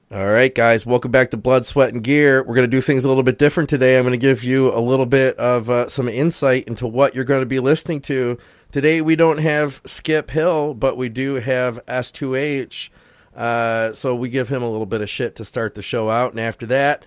All right, guys, welcome back to Blood, Sweat, and Gear. We're going to do things a little bit different today. I'm going to give you a little bit of some insight into what you're going to be listening to. Today, we don't have Skip Hill, but we do have S2H. So we give him a little bit of shit to start the show out. And after that,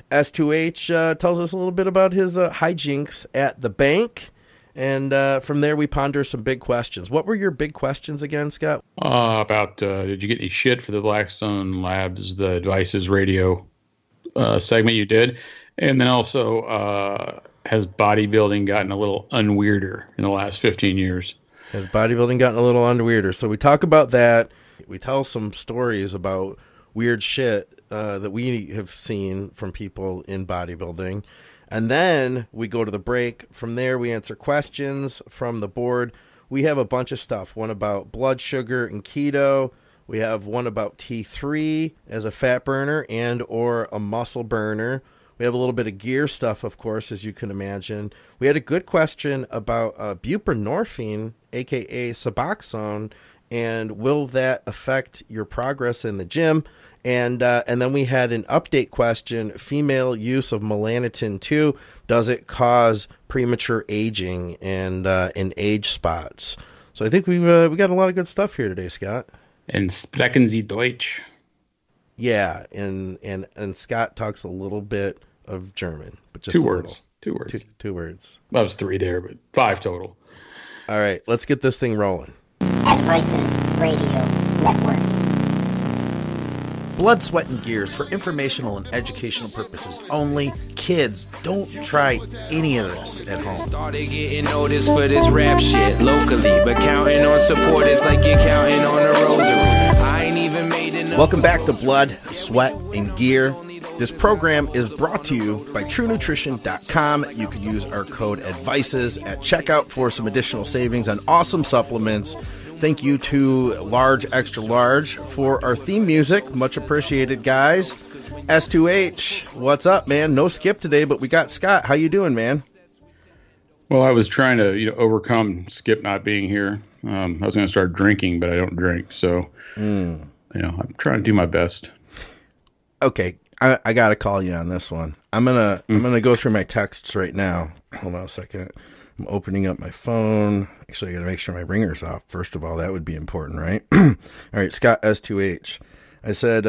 S2H tells us a little bit about his hijinks at the bank. And from there, we ponder some big questions. What were your big questions again, Scott? About did you get any shit for the Blackstone Labs, the Devices Radio segment you did? And then also, has bodybuilding gotten a little unweirder in the last 15 years? Has bodybuilding gotten a little unweirder? So we talk about that. We tell some stories about weird shit that we have seen from people in bodybuilding. And then we go to the break. From there, we answer questions from the board. We have a bunch of stuff. One about blood sugar and keto. We have one about T3 as a fat burner and or a muscle burner. We have a little bit of gear stuff, of course, as you can imagine. We had a good question about buprenorphine, a.k.a. Suboxone, and will that affect your progress in the gym? And then we had an update question, female use of melanotin 2, does it cause premature aging and age spots? So I think we got a lot of good stuff here today, Scott. And sprechen Sie Deutsch? Yeah, and Scott talks a little bit of German, but just two a words. little. Two words. Two words. That was 3 there, but 5 total. All right, let's get this thing rolling. Advices Radio Network. Blood, Sweat, and Gears for informational and educational purposes only. Kids, don't try any of this at home. Started getting noticed for this rap shit locally, but counting on support is like you're counting on a rosary. I ain't even made enough. Welcome back to Blood, Sweat, and Gear. This program is brought to you by TrueNutrition.com. You can use our code ADVICES at checkout for some additional savings on awesome supplements. Thank you to Large Extra Large for our theme music. Much appreciated, guys. S2H, what's up, man? No Skip today, but we got Scott. How you doing, man? Well, I was trying to overcome Skip not being here. I was going to start drinking, but I don't drink. So, I'm trying to do my best. Okay, I got to call you on this one. I'm gonna go through my texts right now. Hold on a second. I'm opening up my phone. Actually, I got to make sure my ringer's off. First of all, that would be important, right? All right, Scott S2H. I said,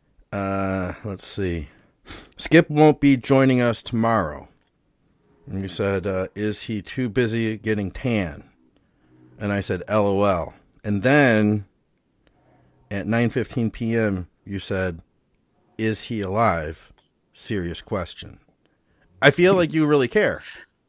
let's see. Skip won't be joining us tomorrow. And you said, is he too busy getting tan? And I said, LOL. And then at 9:15 p.m., you said, is he alive? Serious question. I feel like you really care.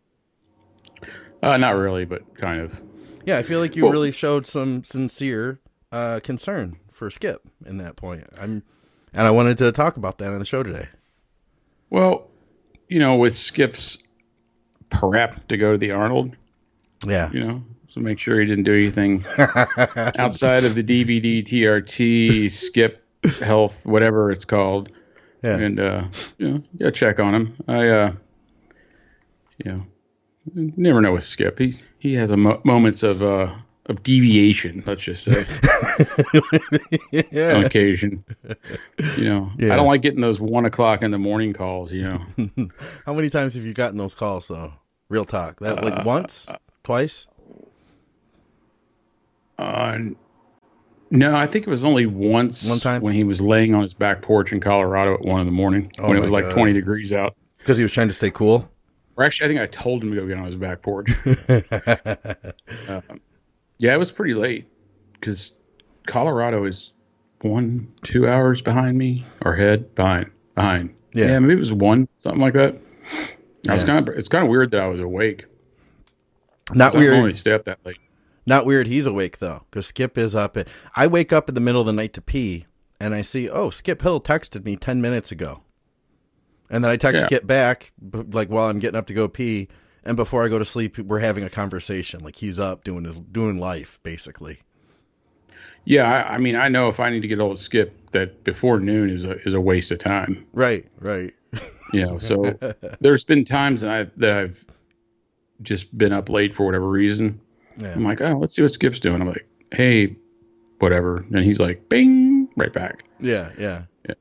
Not really, but kind of. Yeah, I feel like you really showed some sincere concern for Skip in that point. And I wanted to talk about that on the show today. Well, with Skip's prep to go to the Arnold. Yeah. So make sure he didn't do anything outside of the DVD, TRT, Skip Health, whatever it's called. Yeah. And, check on him. I never know with Skip. He has moments of deviation, let's just say, yeah. on occasion. Yeah. I don't like getting those 1 o'clock in the morning calls. How many times have you gotten those calls though? Real talk. That like once, twice? No, I think it was only once. One time when he was laying on his back porch in Colorado at 1 a.m. when it was like 20 degrees out. Because he was trying to stay cool. Or actually, I think I told him to go get on his back porch. Yeah, it was pretty late because Colorado is 1-2 hours behind me or behind. Yeah, maybe it was 1, something like that. Yeah. It's kind of weird that I was awake. Not weird. I don't normally stay up that late. Not weird. He's awake though, because Skip is up. I wake up in the middle of the night to pee, and I see, Skip Hill texted me 10 minutes ago. And then I text Skip back, like while I'm getting up to go pee, and before I go to sleep, we're having a conversation. Like he's up doing life, basically. Yeah, I mean, I know if I need to get old Skip, that before noon is a waste of time. Right. So there's been times that I've just been up late for whatever reason. Yeah. I'm like, let's see what Skip's doing. I'm like, hey, whatever. And he's like, bing, right back. Yeah.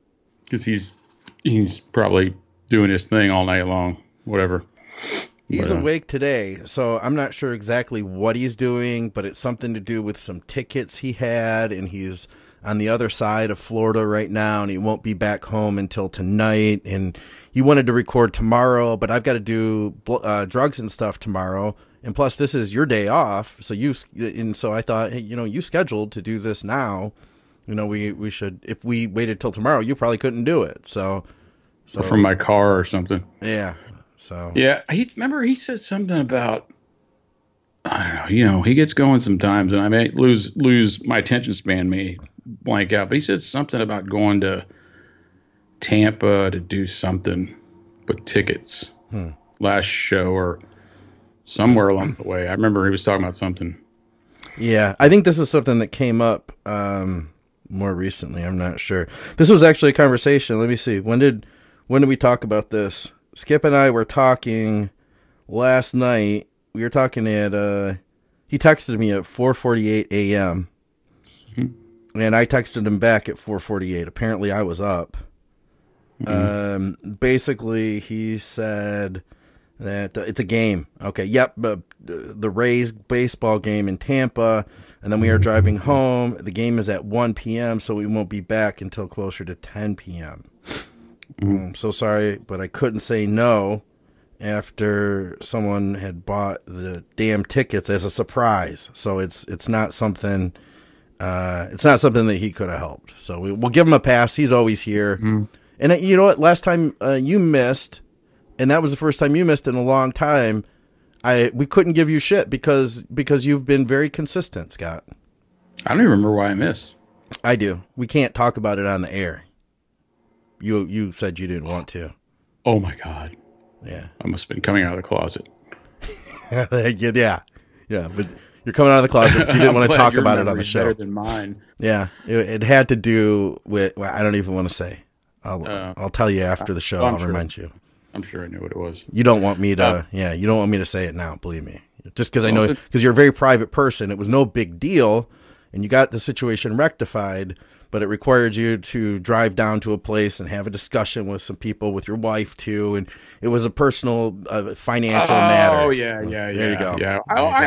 because he's probably doing his thing all night long, whatever. He's awake today, so I'm not sure exactly what he's doing, but it's something to do with some tickets he had, and he's on the other side of Florida right now, and he won't be back home until tonight, and he wanted to record tomorrow, but I've got to do drugs and stuff tomorrow, and plus this is your day off, so I thought, hey, you scheduled to do this now, we should, if we waited till tomorrow, you probably couldn't do it, so from my car or something. Yeah. So yeah, he said something about, I don't know, he gets going sometimes, and I may lose my attention span, may blank out. But he said something about going to Tampa to do something with tickets last show or somewhere along the way. I remember he was talking about something. Yeah, I think this is something that came up more recently. I'm not sure. This was actually a conversation. Let me see. When did we talk about this? Skip and I were talking last night. We were talking at, he texted me at 4:48 a.m. And I texted him back at 4:48. Apparently I was up. Basically he said that it's a game. Okay. Yep. The Rays baseball game in Tampa. And then we are driving home. The game is at 1 p.m. So we won't be back until closer to 10 p.m. I'm so sorry, but I couldn't say no after someone had bought the damn tickets as a surprise. So it's not something that he could have helped. So we'll give him a pass. He's always here. And you know what? Last time you missed, and that was the first time you missed in a long time. We couldn't give you shit because you've been very consistent, Scott. I don't even remember why I missed. I do. We can't talk about it on the air. You said you didn't want to. Oh my God. Yeah. I must have been coming out of the closet. Yeah. But you're coming out of the closet, but you didn't want to talk about it on the show. Better than mine. Yeah. It had to do with, well, I don't even want to say. I'll tell you after the show. I'll remind you. I'm sure I knew what it was. You don't want me to, you don't want me to say it now, believe me. Just because I know, because you're a very private person. It was no big deal, and you got the situation rectified, but it required you to drive down to a place and have a discussion with some people, with your wife too, and it was a personal financial matter. Oh yeah. There you go. Yeah,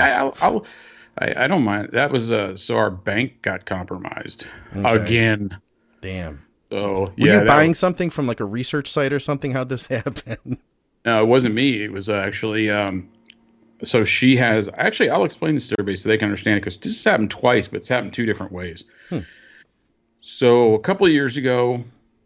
I don't mind. That was so our bank got compromised again. Damn. So were you buying something from like a research site or something? How'd this happen? No, it wasn't me. It was actually. So she has. Actually, I'll explain this to everybody so they can understand it, because this has happened twice, but it's happened two different ways. So a couple of years ago,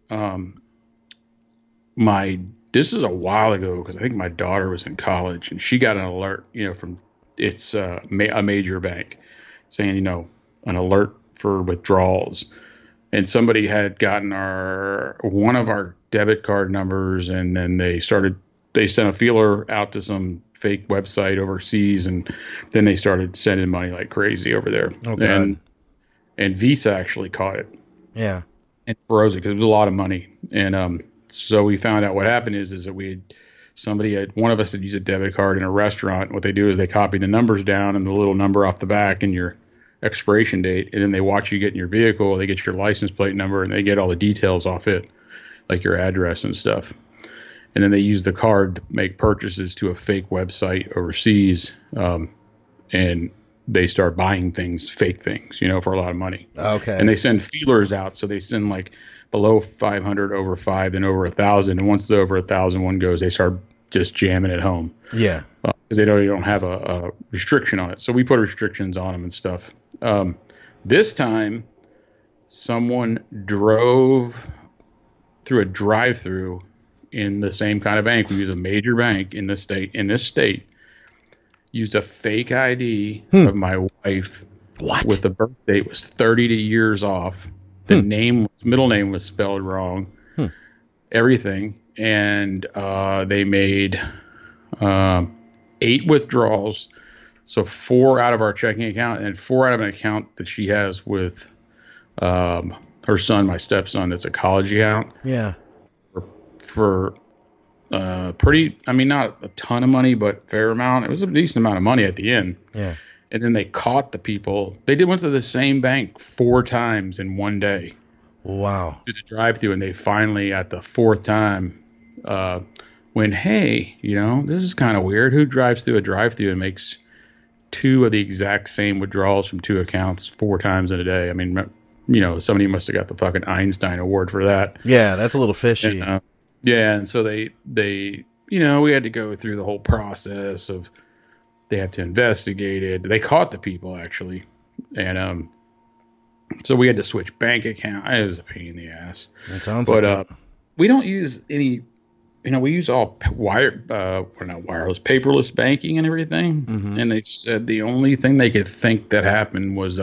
this is a while ago, because I think my daughter was in college, and she got an alert, from a major bank saying, an alert for withdrawals. And somebody had gotten one of our debit card numbers, and then they sent a feeler out to some fake website overseas, and then they started sending money like crazy over there. Oh, God. And Visa actually caught it. Yeah. And froze it because it was a lot of money. And so we found out what happened is that one of us had used a debit card in a restaurant. What they do is they copy the numbers down and the little number off the back and your expiration date, and then they watch you get in your vehicle. They get your license plate number, and they get all the details off it, like your address and stuff. And then they use the card to make purchases to a fake website overseas, and they start buying fake things, for a lot of money. Okay. And they send feelers out. So they send like below 500, over 5, then over 1,000. And once the over 1,000 one goes, they start just jamming it home. Yeah. Because they don't have a restriction on it. So we put restrictions on them and stuff. This time, someone drove through a drive-through in the same kind of bank. We use a major bank in this state. Used a fake ID of my wife. What? With the birth date was 30 years off. The middle name was spelled wrong. Everything. And they made 8 withdrawals. So 4 out of our checking account and 4 out of an account that she has with her son, my stepson. That's a college account. Yeah. For not a ton of money, but fair amount. It was a decent amount of money at the end. Yeah. And then they caught the people. Went to the same bank 4 times in one day. Wow. to the drive-through, and they finally, at the fourth time, went, hey, this is kind of weird. Who drives through a drive-through and makes 2 of the exact same withdrawals from 2 accounts 4 times in a day? I mean, somebody must have got the fucking Einstein Award for that. Yeah, that's a little fishy. And, and so they we had to go through the whole process of, they have to investigate it. They caught the people, actually. And so we had to switch bank account. It was a pain in the ass. That sounds like it. We don't use any, we use all not wireless, paperless banking and everything. Mm-hmm. And they said the only thing they could think that happened was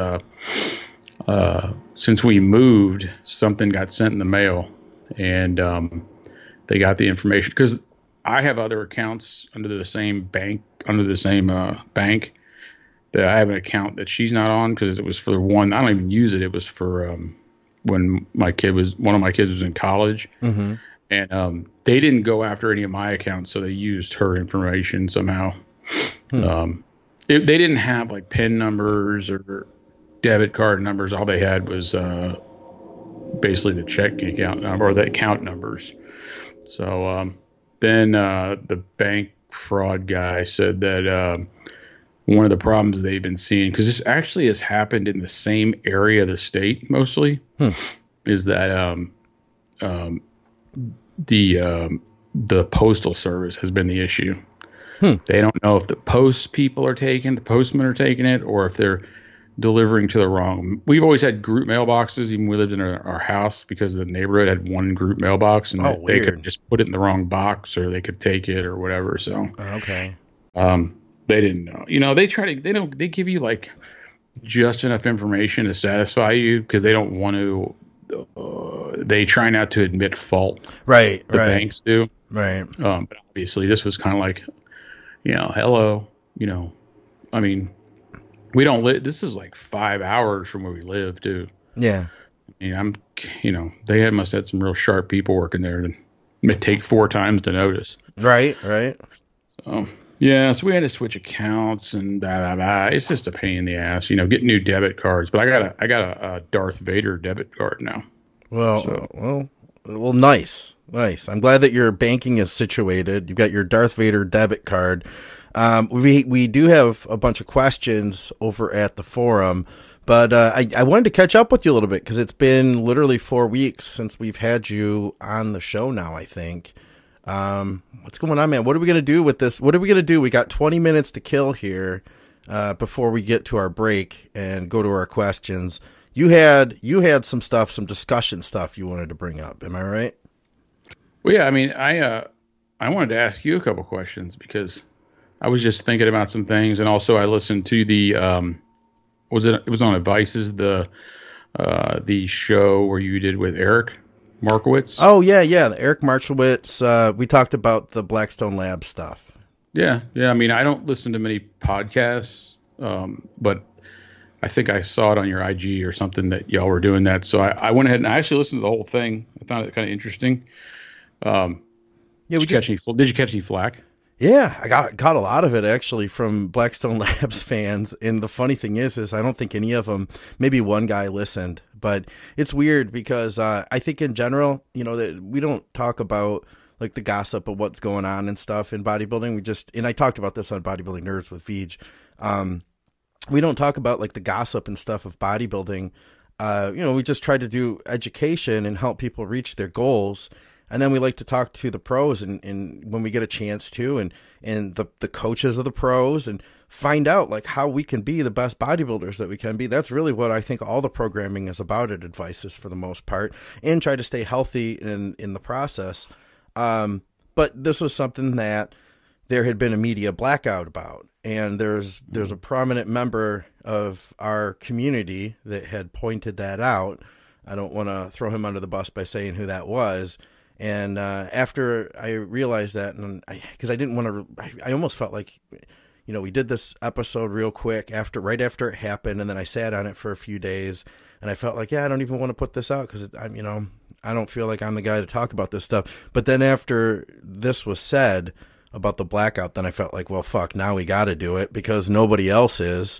since we moved, something got sent in the mail, and they got the information, because I have other accounts under the same bank, that I have an account that she's not on, because it was for one. I don't even use it. It was for when one of my kids was in college, Mm-hmm. and they didn't go after any of my accounts, so they used her information somehow. They didn't have like PIN numbers or debit card numbers. All they had was basically the checking account number, or the account numbers. So then the bank fraud guy said that one of the problems they've been seeing, because this actually has happened in the same area of the state mostly, is that the postal service has been the issue. They don't know if the postmen are taking it, or if they're delivering to the wrong. We've always had group mailboxes, even when we lived in our house, because the neighborhood had one group mailbox, and they could just put it in the wrong box, or they could take it or whatever. So okay. They didn't know. They give you like just enough information to satisfy you, because they don't want to. They try not to admit fault. Right. The banks do. Right. But obviously, this was kind of like, hello. I mean, we don't live. This is like 5 hours from where we live, too. Yeah. They must have had some real sharp people working there, and it take 4 times to notice. Right. So we had to switch accounts and blah, blah, blah. It's just a pain in the ass, get new debit cards. But I got a Darth Vader debit card now. Well, nice. I'm glad that your banking is situated. You've got your Darth Vader debit card. We do have a bunch of questions over at the forum, but I wanted to catch up with you a little bit, because it's been literally 4 weeks since we've had you on the show now, I think. What's going on, man? What are we going to do with this? What are we going to do? We got 20 minutes to kill here before we get to our break and go to our questions. You had some discussion stuff you wanted to bring up. Am I right? Well, yeah. I mean, I wanted to ask you a couple questions, because I was just thinking about some things, and also I listened to the it was on Advices, the show where you did with Eric Markowitz. Oh yeah, Eric Markowitz. We talked about the Blackstone Lab stuff. Yeah. I mean, I don't listen to many podcasts, but I think I saw it on your IG or something that y'all were doing that. So I went ahead and I actually listened to the whole thing. I found it kind of interesting. Did you catch any flack? Yeah, I got a lot of it actually from Blackstone Labs fans. And the funny thing is I don't think any of them, maybe one guy listened, but it's weird because I think in general, that we don't talk about like the gossip of what's going on and stuff in bodybuilding. And I talked about this on Bodybuilding Nerds with Vij. We don't talk about like the gossip and stuff of bodybuilding. We just try to do education and help people reach their goals. And then we like to talk to the pros and when we get a chance to, and the coaches of the pros, and find out like how we can be the best bodybuilders that we can be. That's really what I think all the programming is about at Advices for the most part, and try to stay healthy in the process. But this was something that there had been a media blackout about. And there's a prominent member of our community that had pointed that out. I don't want to throw him under the bus by saying who that was. And after I realized that, and because I didn't want to, I almost felt like, we did this episode real quick right after it happened, and then I sat on it for a few days, and I felt like, I don't even want to put this out because I don't feel like I'm the guy to talk about this stuff. But then after this was said about the blackout, then I felt like, well, fuck, now we got to do it because nobody else is.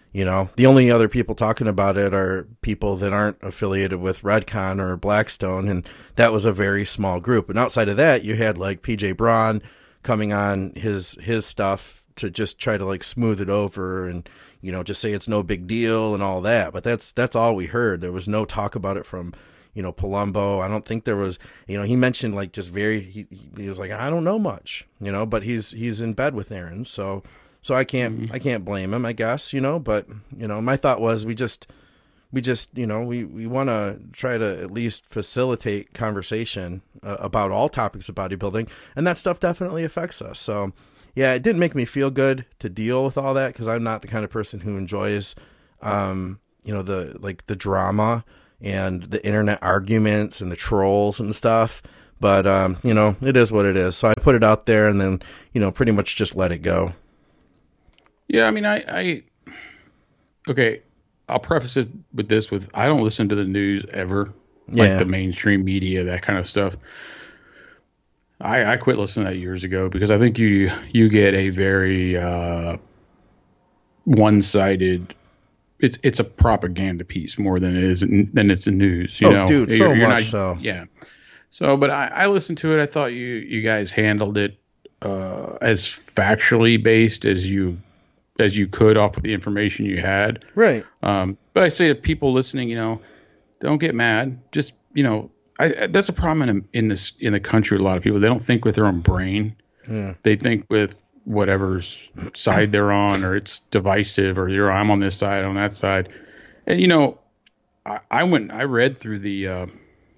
You know, the only other people talking about it are people that aren't affiliated with Redcon or Blackstone, and that was a very small group. And outside of that, you had like PJ Braun coming on his stuff to just try to like smooth it over and, you know, just say it's no big deal and all that. But that's all we heard. There was no talk about it from, you know, Palumbo. I don't think there was, you know, he mentioned like just he was like, I don't know much, you know, but he's in bed with Aaron, so I can't blame him, I guess, you know. But, you know, my thought was we just, you know, we want to try to at least facilitate conversation about all topics of bodybuilding, and that stuff definitely affects us. So, yeah, it didn't make me feel good to deal with all that, because I'm not the kind of person who enjoys, you know, the drama and the internet arguments and the trolls and stuff. But, you know, it is what it is. So I put it out there and then, you know, pretty much just let it go. Yeah, I mean, okay, I'll preface it with this, I don't listen to the news ever, like the mainstream media, that kind of stuff. I quit listening to that years ago because I think you get a very one-sided, it's a propaganda piece more than it's the news, you know? Dude, so much so. Yeah. So, but I listened to it. I thought you guys handled it as factually based as you could off of the information you had. Right. But I say to people listening, you know, don't get mad. Just, you know, that's a problem in the country. A lot of people, they don't think with their own brain. Yeah. They think with whatever's side they're on, or it's divisive, or I'm on this side, on that side. And, you know, I read through the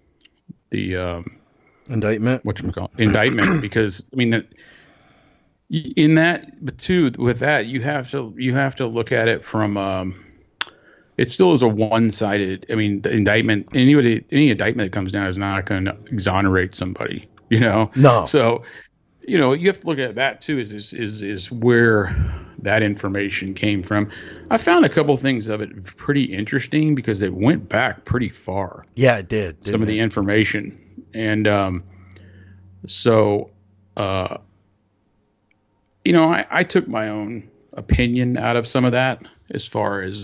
indictment, indictment, because I mean in that, but too, with that, you have to look at it from, it still is a one-sided, I mean, the indictment, any indictment that comes down is not going to exonerate somebody, you know? No. So, you know, you have to look at that too, is where that information came from. I found a couple things of it pretty interesting because it went back pretty far. Yeah, it did. Some of the information. And, so, you know, I took my own opinion out of some of that as far as,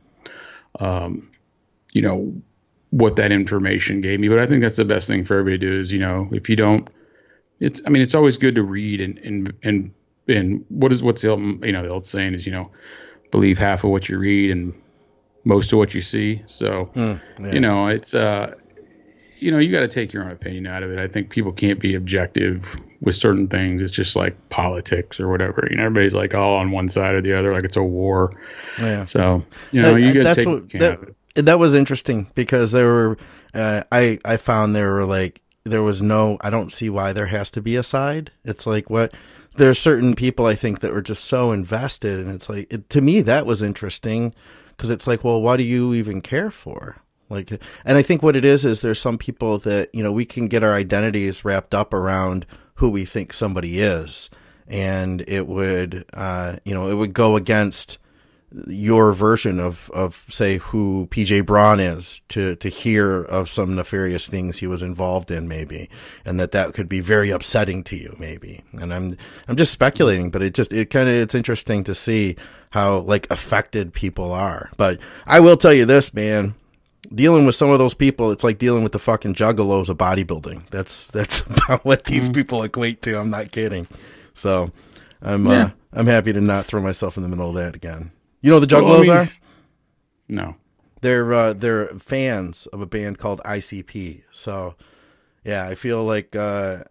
you know, what that information gave me. But I think that's the best thing for everybody to do is, you know, if you don't, it's always good to read and what's the old, you know, the old saying is, you know, believe half of what you read and most of what you see. So, you know, it's, you know, you got to take your own opinion out of it. I think people can't be objective with certain things. It's just like politics or whatever. You know, everybody's like all on one side or the other, like it's a war. Yeah. So, you know, you got to take care of it. That was interesting because there were, I found there were like, there was no, I don't see why there has to be a side. It's like there are certain people I think that were just so invested, and it's like, to me, that was interesting because it's like, well, what do you even care for? Like, and I think what it is there's some people that, you know, we can get our identities wrapped up around who we think somebody is. And it would, you know, it would go against your version of say who PJ Braun is to hear of some nefarious things he was involved in maybe. And that could be very upsetting to you maybe. And I'm just speculating, but it's interesting to see how like affected people are. But I will tell you this, man. Dealing with some of those people, it's like dealing with the fucking juggalos of bodybuilding. That's about what these people equate to. I'm not kidding. So I'm happy to not throw myself in the middle of that again. You know who the juggalos are? No. They're fans of a band called ICP. So yeah, I feel like there's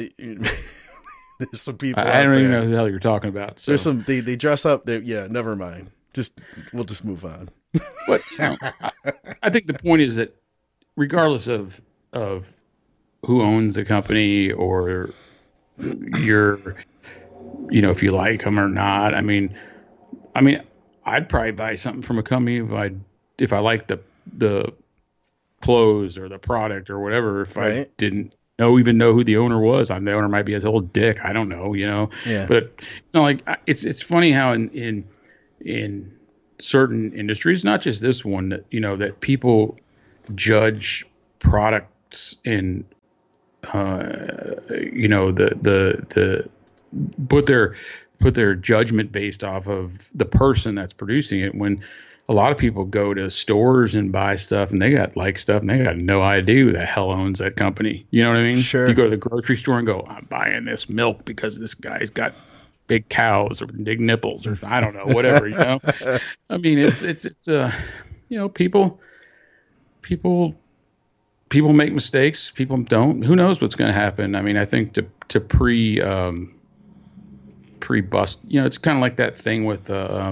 some people. I don't even know who the hell you're talking about. So. There's some they dress up. Never mind. We'll just move on. But you know, I think the point is that regardless of who owns the company or your, you know, if you like them or not, I mean, I'd probably buy something from a company if I liked the clothes or the product or whatever. If I didn't even know who the owner was, the owner might be a old dick. I don't know, you know. Yeah. But it's not like it's funny how in certain industries, not just this one, that, you know, that people judge products in, you know, the put their put their judgment based off of the person that's producing it, when a lot of people go to stores and buy stuff and they got stuff and they got no idea who the hell owns that company. You know what I mean? Sure. You go to the grocery store and go, I'm buying this milk because this guy's got big cows or big nipples or I don't know, whatever, you know? I mean, it's people make mistakes. People don't. Who knows what's going to happen? I mean, I think to pre-bust, it's kind of like that thing with,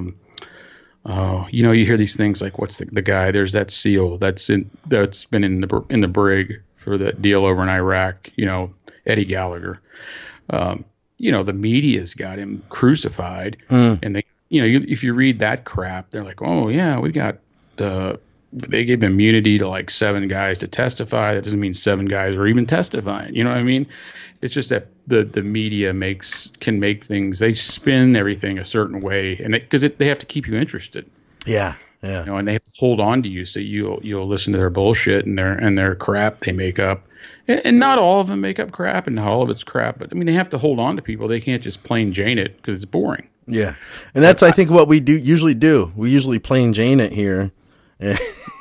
you hear these things like, what's the guy? There's that SEAL that's been in the brig for that deal over in Iraq. Eddie Gallagher. The media's got him crucified, and they, if you read that crap, they're like, oh yeah, we got they gave immunity to like 7 guys to testify. That doesn't mean 7 guys are even testifying. You know what I mean? It's just that the media can make things, they spin everything a certain way, and because they have to keep you interested. Yeah. And they have to hold on to you, so you'll listen to their bullshit and their crap they make up. And not all of them make up crap, and not all of it's crap. But I mean, they have to hold on to people. They can't just plain Jane it because it's boring. Yeah, and that's I think what we usually do. We usually plain Jane it here, and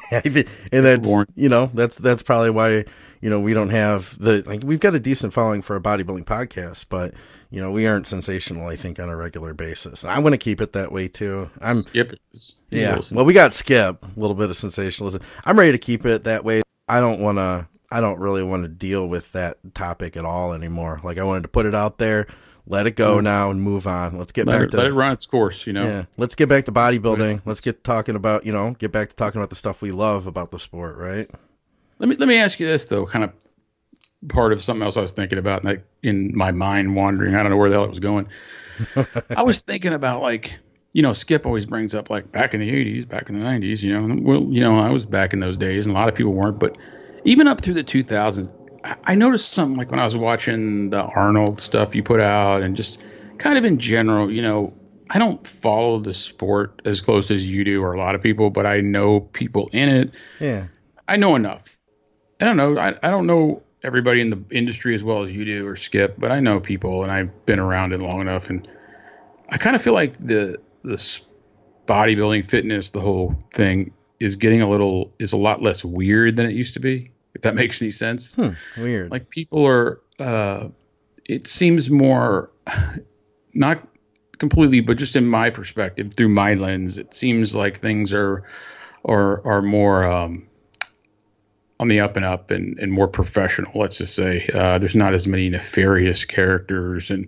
that's that's probably why we don't have we've got a decent following for a bodybuilding podcast, but we aren't sensational, I think, on a regular basis. And I want to keep it that way too. Skip it. Yeah. Well, we got Skip, a little bit of sensationalism. I'm ready to keep it that way. I don't really want to deal with that topic at all anymore. Like, I wanted to put it out there, let it go now, and move on. Let's get back to let it run its course. Yeah. Let's get back to bodybuilding. Let's get talking about get back to talking about the stuff we love about the sport, right? Let me ask you this though, kind of part of something else I was thinking about, in my mind wandering. I don't know where the hell it was going. I was thinking about Skip always brings up back in the 80s, back in the 90s. I was back in those days, and a lot of people weren't, but even up through the 2000s, I noticed something when I was watching the Arnold stuff you put out, and just kind of in general, I don't follow the sport as close as you do or a lot of people, but I know people in it. Yeah. I know enough. I don't know. I don't know everybody in the industry as well as you do or Skip, but I know people, and I've been around it long enough. And I kind of feel like the bodybuilding, fitness, the whole thing is a lot less weird than it used to be, if that makes any sense. Weird. Like, people are, it seems more, not completely, but just in my perspective, through my lens, it seems like things are more, on the up and up and more professional, let's just say. There's not as many nefarious characters and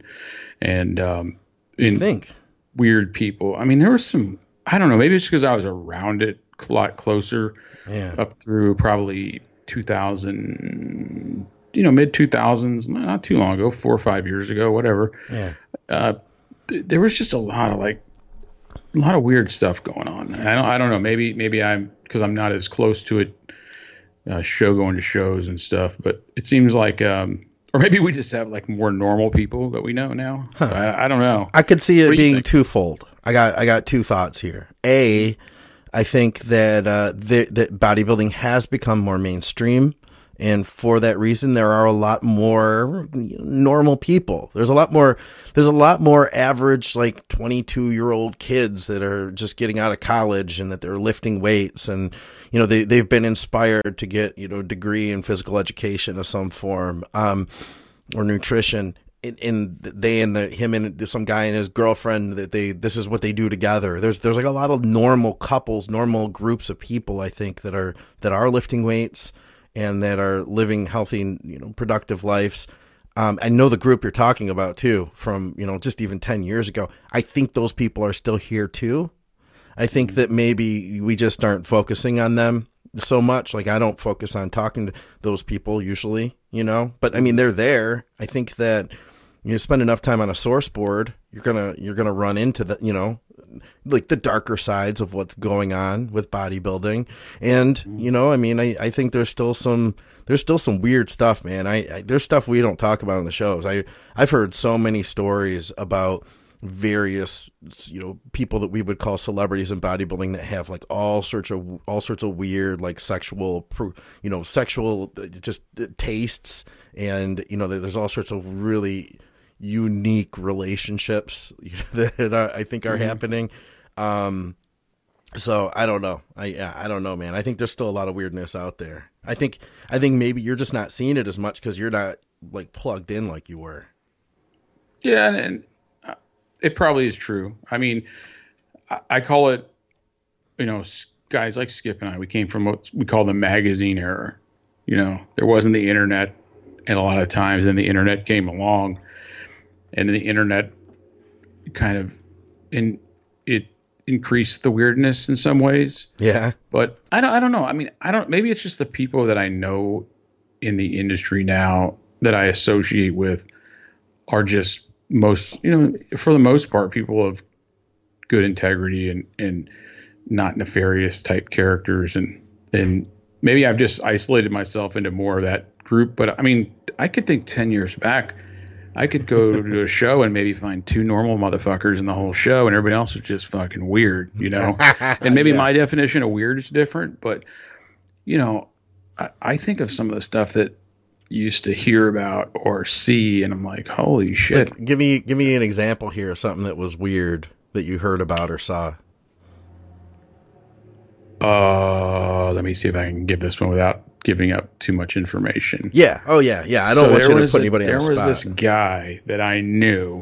think weird people. I mean, there was some, I don't know, maybe it's because I was around it a lot closer. Yeah. Up through probably 2000, mid 2000s, not too long ago, 4 or 5 years ago, whatever. Yeah. There was just a lot of weird stuff going on. And I don't know, maybe because I'm not as close to it, going to shows and stuff, but it seems like, or maybe we just have more normal people that we know now. Huh. I don't know. I could see it being twofold. I got 2 thoughts here. I think that that bodybuilding has become more mainstream, and for that reason, there are a lot more normal people. There's a lot more average 22-year-old kids that are just getting out of college and that they're lifting weights, and they've been inspired to get degree in physical education of some form, or nutrition. Him and some guy and his girlfriend, this is what they do together. There's a lot of normal couples, normal groups of people, I think, that are lifting weights and that are living healthy, productive lives. I know the group you're talking about too, from just even 10 years ago. I think those people are still here too. I think that maybe we just aren't focusing on them so much. I don't focus on talking to those people usually, but I mean, they're there. I think that you spend enough time on a source board, you're gonna run into the the darker sides of what's going on with bodybuilding. And I think there's still some weird stuff, man. There's stuff we don't talk about on the shows. I've heard so many stories about various people that we would call celebrities in bodybuilding that have all sorts of weird sexual just tastes, and there's all sorts of really unique relationships that I think are happening. So I don't know. I don't know, man. I think there's still a lot of weirdness out there. I think maybe you're just not seeing it as much because you're not like plugged in like you were. Yeah, and it probably is true. I mean, I call it, guys like Skip and I, we came from what we call the magazine era. There wasn't the internet, and a lot of times then the internet came along, and the internet kind of it increased the weirdness in some ways. Yeah. But I don't know. I mean, maybe it's just the people that I know in the industry now that I associate with are just for the most part, people of good integrity and not nefarious type characters. And maybe I've just isolated myself into more of that group. But I mean, I could think 10 years back, I could go to a show and maybe find 2 normal motherfuckers in the whole show and everybody else is just fucking weird, And maybe my definition of weird is different, but I think of some of the stuff that you used to hear about or see, and I'm like, holy shit. Like, give me an example here of something that was weird that you heard about or saw. Let me see if I can give this one without giving up too much information. Yeah. Oh, yeah. I don't want you to put anybody on the spot. There was this guy that I knew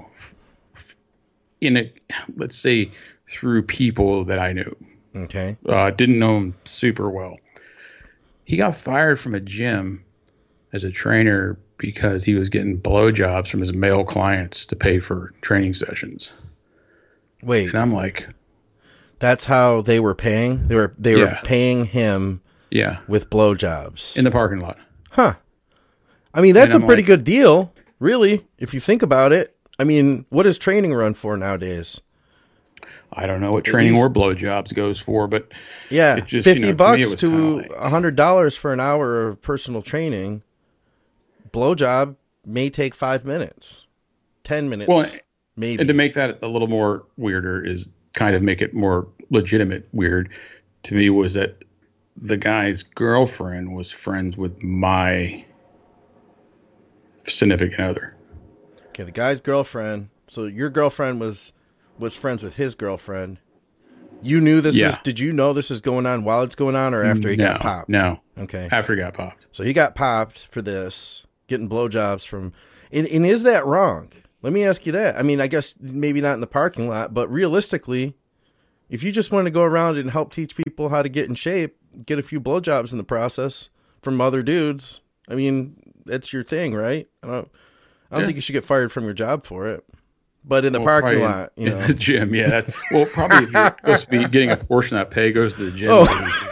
let's say through people that I knew. Okay. Didn't know him super well. He got fired from a gym as a trainer because he was getting blowjobs from his male clients to pay for training sessions. Wait. And I'm like, that's how they were paying? They were paying him with blowjobs. In the parking lot. Huh. I mean, that's a pretty good deal, really, if you think about it. I mean, what does training run for nowadays? I don't know what training or blowjobs goes for, but yeah, it just, $50 to $100 for an hour of personal training. Blowjob may take 5 minutes, 10 minutes, maybe. And to make that a little more weirder is kind of make it more legitimate weird to me was that the guy's girlfriend was friends with my significant other. Okay, the guy's girlfriend. So your girlfriend was friends with his girlfriend. You knew this was, did you know this was going on while it's going on or after he got popped? No. Okay. After he got popped. So he got popped for this, getting blowjobs from, and is that wrong? Let me ask you that. I mean, I guess maybe not in the parking lot, but realistically, if you just want to go around and help teach people how to get in shape, get a few blowjobs in the process from other dudes, I mean, that's your thing, right? I don't think you should get fired from your job for it. But in the parking lot, in the gym, probably if you're supposed to be getting a portion of that pay goes to the gym,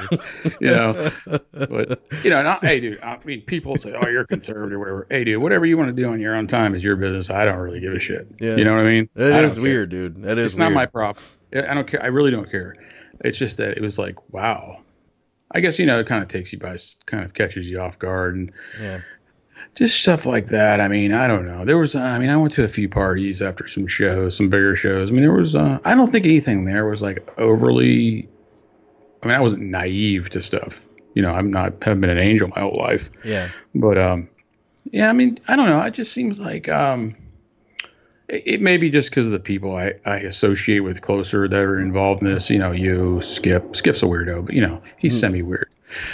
But hey, dude, I mean, people say, "Oh, you're conservative," or whatever. Hey, dude, whatever you want to do on your own time is your business. I don't really give a shit. Yeah. You know what I mean? It is weird, dude. That is. It's not my problem. I don't care. I really don't care. It's just that it was like, wow. I guess it kind of takes you by, kind of catches you off guard, and just stuff like that. I mean, I don't know. There was, I went to a few parties after some shows, some bigger shows. I mean, there was, I don't think anything there was like overly, I wasn't naive to stuff. Haven't been an angel my whole life. Yeah. But, I mean, I don't know. It just seems like, it may be just because of the people I associate with closer that are involved in this, you, Skip's a weirdo, but he's semi-weird.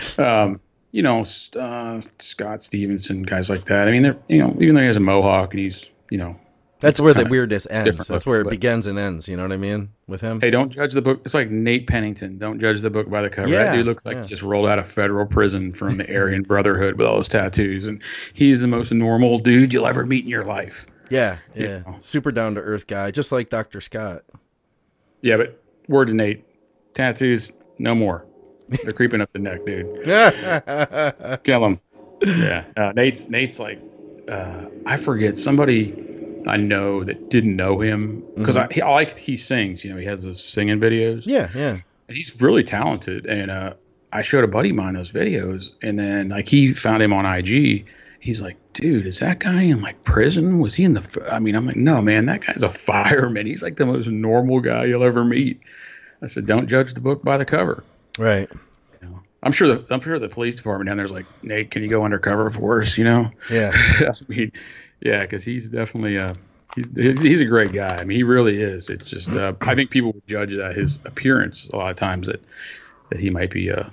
Scott Stevenson, guys like that. I mean, they're, even though he has a mohawk and he's, that's where the weirdness ends. That's where it begins and ends. You know what I mean? With him. Hey, don't judge the book. It's like Nate Pennington. Don't judge the book by the cover. That dude looks like he just rolled out of federal prison from the Aryan Brotherhood with all his tattoos. And he's the most normal dude you'll ever meet in your life. Yeah. Super down to earth guy, just like Dr. Scott. Yeah, but word to Nate. Tattoos, no more. They're creeping up the neck, dude. Kill him. Yeah. Nate's like, I forget somebody I know that didn't know him because he sings. He has those singing videos. Yeah. And he's really talented, and I showed a buddy of mine those videos, and then he found him on IG. He's like, dude, is that guy in prison? Was he in the? I'm like, no, man, that guy's a fireman. He's like the most normal guy you'll ever meet. I said, don't judge the book by the cover. Right. I'm sure the police department down there's like, Nate, can you go undercover for us? Yeah. I mean, yeah, because he's definitely He's a great guy. I mean, he really is. It's just I think people would judge that his appearance a lot of times that he might be a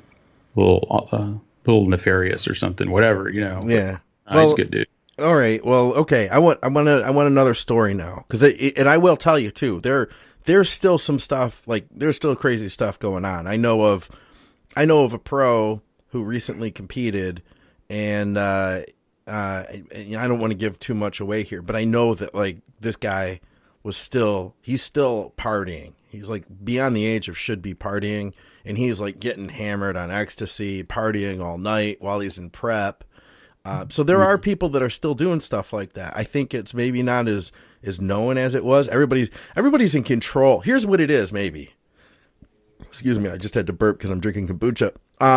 little nefarious or something. Whatever, you know. Yeah. He's a good dude. All right. Well, okay. I want another story now, because and I will tell you too. There's still some stuff, like there's still crazy stuff going on. I know of a pro who recently competed, and I don't want to give too much away here, but I know that like this guy he's still partying. He's like beyond the age of should be partying, and he's like getting hammered on ecstasy, partying all night while he's in prep. So there are people that are still doing stuff like that. I think it's maybe not as known as it was. Everybody's in control. Here's what it is, maybe. Excuse me, I just had to burp because I'm drinking kombucha.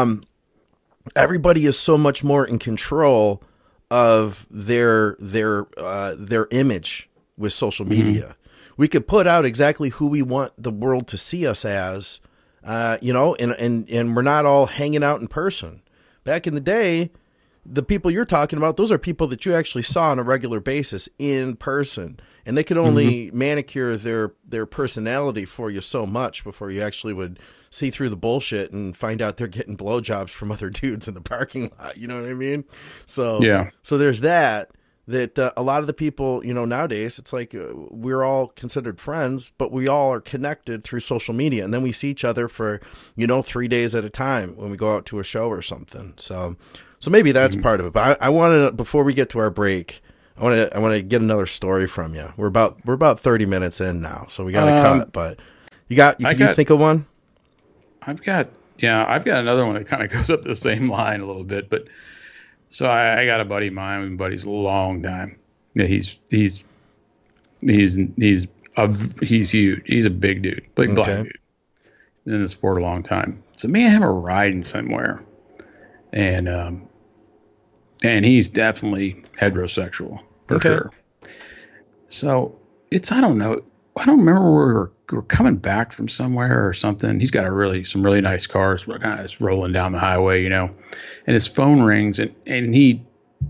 Everybody is so much more in control of their image with social media. We could put out exactly who we want the world to see us as, and we're not all hanging out in person. Back in the day, the people you're talking about, those are people that you actually saw on a regular basis in person, and they could only manicure their personality for you so much before you actually would see through the bullshit and find out they're getting blowjobs from other dudes in the parking lot. You know what I mean? So, yeah. So there's that a lot of the people, nowadays, it's like we're all considered friends, but we all are connected through social media. And then we see each other for, 3 days at a time when we go out to a show or something. So maybe that's part of it. But I want to, before we get to our break, I want to get another story from you. We're about 30 minutes in now, so we got to cut. But you think of one? I've got another one that kind of goes up the same line a little bit. But so I got a buddy of mine. We've been buddies a long time. Yeah, he's huge. He's a big dude, big black dude. Been in the sport a long time. So me and him are riding somewhere, and he's definitely heterosexual for sure. So I don't know. I don't remember we're coming back from somewhere or something. He's got some really nice cars. We're kind of just rolling down the highway, and his phone rings and he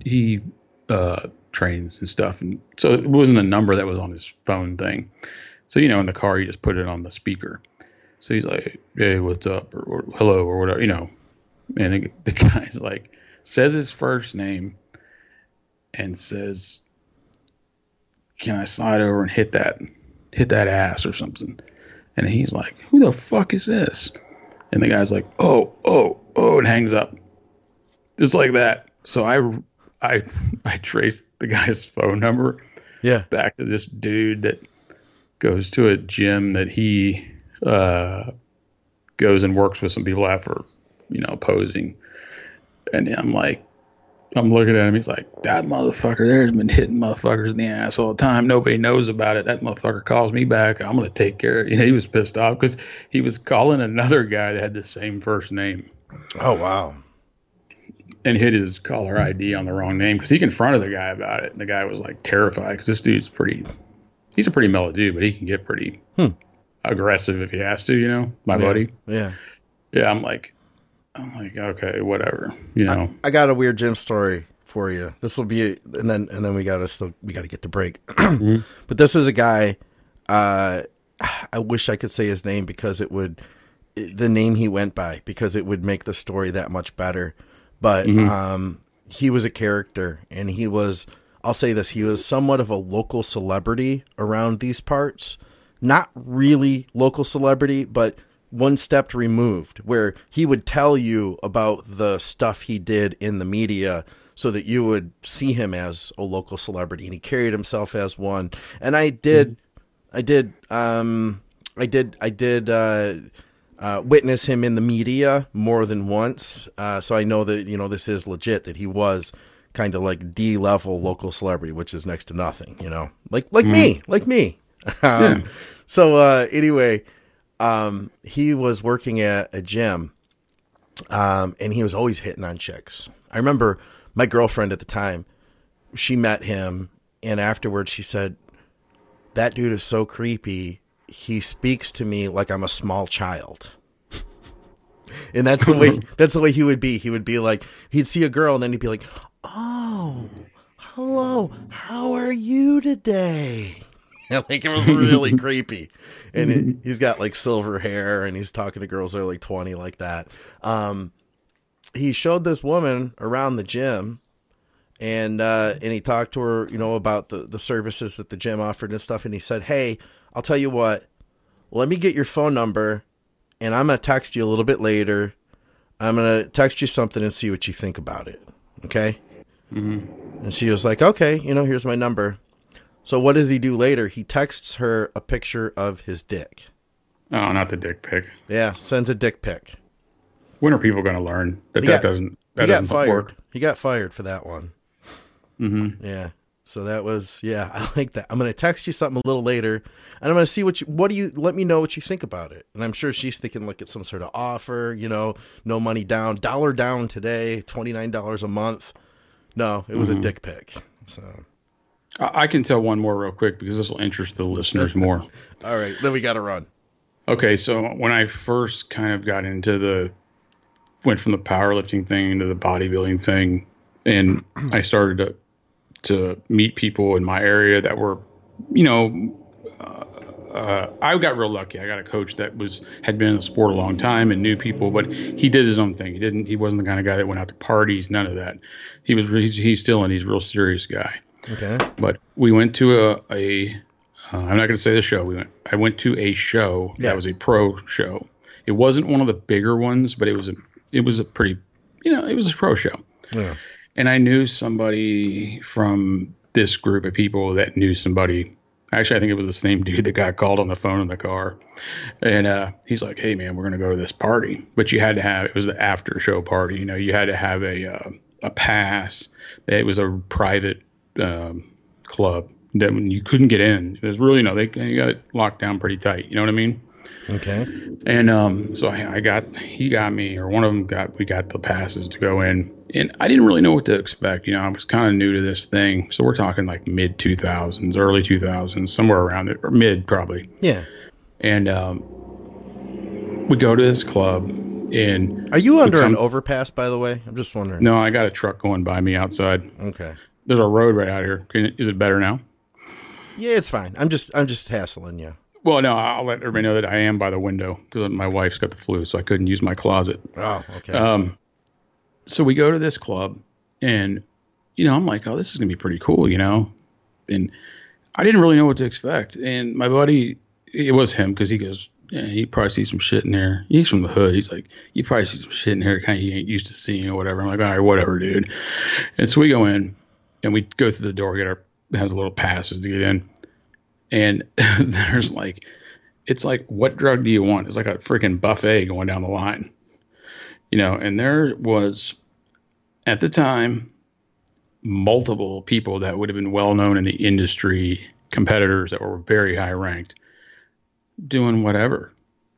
trains and stuff. And so it wasn't a number that was on his phone thing. So, in the car, you just put it on the speaker. So he's like, hey, what's up? Or hello, or whatever, and the guy's like, says his first name and says, can I slide over and hit that ass or something? And he's like, who the fuck is this? And the guy's like, oh, and hangs up just like that. So I traced the guy's phone number back to this dude that goes to a gym that he goes and works with some people out for posing. And I'm looking at him. He's like, that motherfucker there's been hitting motherfuckers in the ass all the time. Nobody knows about it. That motherfucker calls me back. I'm going to take care of it. He was pissed off because he was calling another guy that had the same first name. Oh, wow. And hit his caller ID on the wrong name because he confronted the guy about it. And the guy was like terrified because this dude's he's a pretty mellow dude, but he can get pretty aggressive if he has to, my buddy. Yeah. Yeah, I'm like, okay, whatever, I got a weird gym story for you. This will be, and then we got to get to break. But this is a guy. I wish I could say his name because the name he went by, because it would make the story that much better. But he was a character, and I'll say this, he was somewhat of a local celebrity around these parts. Not really local celebrity, but one step removed, where he would tell you about the stuff he did in the media so that you would see him as a local celebrity, and he carried himself as one. And I did witness him in the media more than once. So I know that, this is legit, that he was kind of like D-level local celebrity, which is next to nothing, like me. So anyway, he was working at a gym, and he was always hitting on chicks. I remember my girlfriend at the time, she met him, and afterwards she said, that dude is so creepy. He speaks to me like I'm a small child. And that's the way he would be. He would be like, he'd see a girl and then he'd be like, oh, hello, how are you today? Like, it was really creepy. And he's got like silver hair and he's talking to girls that are like 20 like that. He showed this woman around the gym and he talked to her, about the services that the gym offered and stuff. And he said, hey, I'll tell you what, let me get your phone number and I'm going to text you a little bit later. I'm going to text you something and see what you think about it. Okay. Mm-hmm. And she was like, okay, here's my number. So what does he do later? He texts her a picture of his dick. Oh, not the dick pic. Yeah, sends a dick pic. When are people going to learn that doesn't fired. work? He got fired for that one. Mm-hmm. Yeah. So that was, I like that. I'm going to text you something a little later, and I'm going to see let me know what you think about it. And I'm sure she's thinking, look at some sort of offer, no money down, $1 down today, $29 a month. No, it was a dick pic. So I can tell one more real quick because this will interest the listeners more. All right, then we got to run. Okay, so when I first kind of got went from the powerlifting thing into the bodybuilding thing, and I started to meet people in my area that were, I got real lucky. I got a coach that had been in the sport a long time and knew people, but he did his own thing. He wasn't the kind of guy that went out to parties, none of that. He's still he's a real serious guy. Okay. But we went to I'm not going to say the show. I went to a show that was a pro show. It wasn't one of the bigger ones, but it was a pretty, it was a pro show. Yeah. And I knew somebody from this group of people that knew somebody. Actually, I think it was the same dude that got called on the phone in the car. And he's like, hey, man, we're going to go to this party. But you had to it was the after show party. You had to have a pass. It was a private club that when you couldn't get in. There's really they got it locked down pretty tight. You know what I mean? Okay. And so he got me, or one of them we got the passes to go in. And I didn't really know what to expect. I was kind of new to this thing. So we're talking like mid 2000s, early 2000s, somewhere around it, or mid probably. Yeah. And we go to this club. And are you under an overpass, by the way? I'm just wondering. No, I got a truck going by me outside. Okay. There's a road right out here. Is it better now? Yeah, it's fine. I'm just hassling you. Well, no, I'll let everybody know that I am by the window because my wife's got the flu, so I couldn't use my closet. Oh, okay. So we go to this club, and I'm like, oh, this is gonna be pretty cool, And I didn't really know what to expect. And my buddy, it was him because he goes, yeah, you probably see some shit in there. He's from the hood. He's like, you probably see some shit in here, kind of you ain't used to seeing or whatever. I'm like, all right, whatever, dude. And so we go in, and we go through the door, have a little passes to get in. And there's it's like, what drug do you want? It's like a freaking buffet going down the line, and there was at the time multiple people that would have been well known in the industry, competitors that were very high ranked, doing whatever,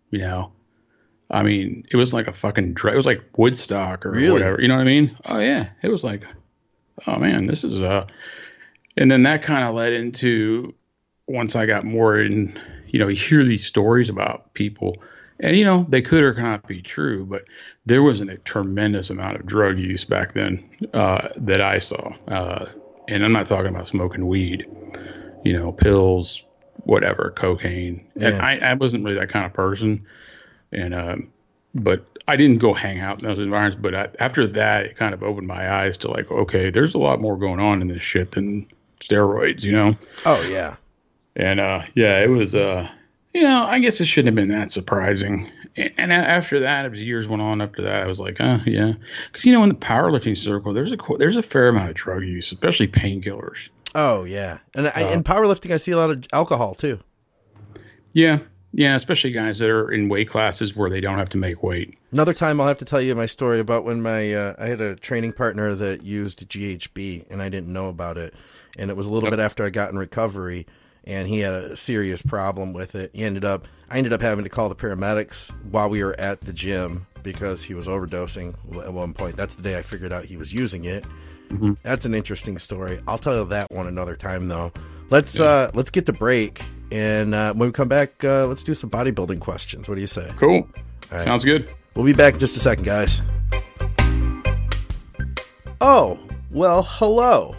I mean, it was like a fucking drug. It was like Woodstock or whatever, you know what I mean? Oh yeah. It was like, oh man, this is and then that kind of led into, once I got more in, you hear these stories about people and, they could or cannot be true, but there was a tremendous amount of drug use back then that I saw. And I'm not talking about smoking weed, pills, whatever, cocaine. Yeah. And I wasn't really that kind of person. And, but I didn't go hang out in those environments. But after that, it kind of opened my eyes to okay, there's a lot more going on in this shit than steroids, Oh, yeah. And, it was, I guess it shouldn't have been that surprising. And after that, as years went on after that, I was like, yeah. Because, in the powerlifting circle, there's a fair amount of drug use, especially painkillers. Oh, yeah. And in powerlifting, I see a lot of alcohol, too. Yeah. Yeah, especially guys that are in weight classes where they don't have to make weight. Another time I'll have to tell you my story about when I had a training partner that used GHB, and I didn't know about it. And it was a little bit after I got in recovery, and he had a serious problem with it. I ended up having to call the paramedics while we were at the gym because he was overdosing at one point. That's the day I figured out he was using it. Mm-hmm. That's an interesting story. I'll tell you that one another time, though. Let's get to break, and when we come back, let's do some bodybuilding questions. What do you say? Cool. Right. Sounds good. We'll be back in just a second, guys. Oh, well, hello.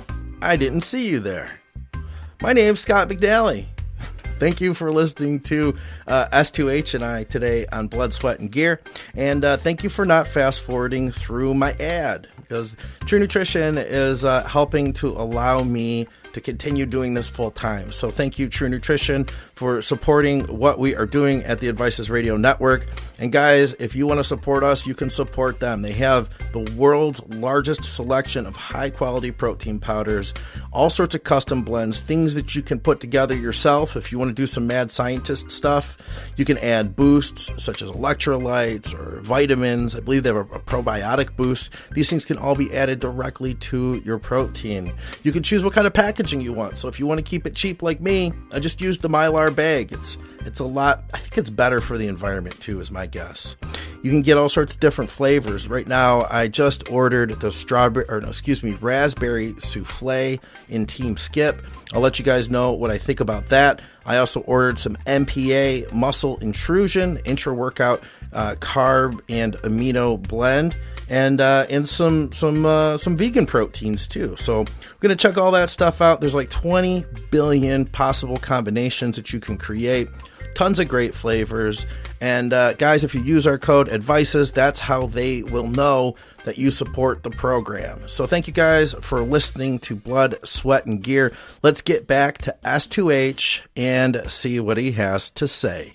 I didn't see you there. My name's Scott McNally. Thank you for listening to S2H and I today on Blood, Sweat, and Gear. And thank you for not fast forwarding through my ad, because True Nutrition is helping to allow me to continue doing this full time. So thank you, True Nutrition, for supporting what we are doing at the Advices Radio Network. And guys, if you want to support us, you can support them. They have the world's largest selection of high quality protein powders, all sorts of custom blends, things that you can put together yourself. If you want to do some mad scientist stuff, you can add boosts such as electrolytes or vitamins. I believe they have a probiotic boost. These things can all be added directly to your protein. You can choose what kind of packaging you want. So if you want to keep it cheap like me, I just use the Mylar bag. It's a lot. I think it's better for the environment too, is my guess. You can get all sorts of different flavors. Right now, I just ordered the raspberry souffle in Team Skip. I'll let you guys know what I think about that. I also ordered some MPA Muscle Intrusion intra-workout carb and amino blend, and some vegan proteins too. So I'm gonna check all that stuff out. There's like 20 billion possible combinations that you can create. Tons of great flavors. And guys, if you use our code ADVICES, that's how they will know that you support the program. So thank you guys for listening to Blood, Sweat, and Gear. Let's get back to S2H and see what he has to say.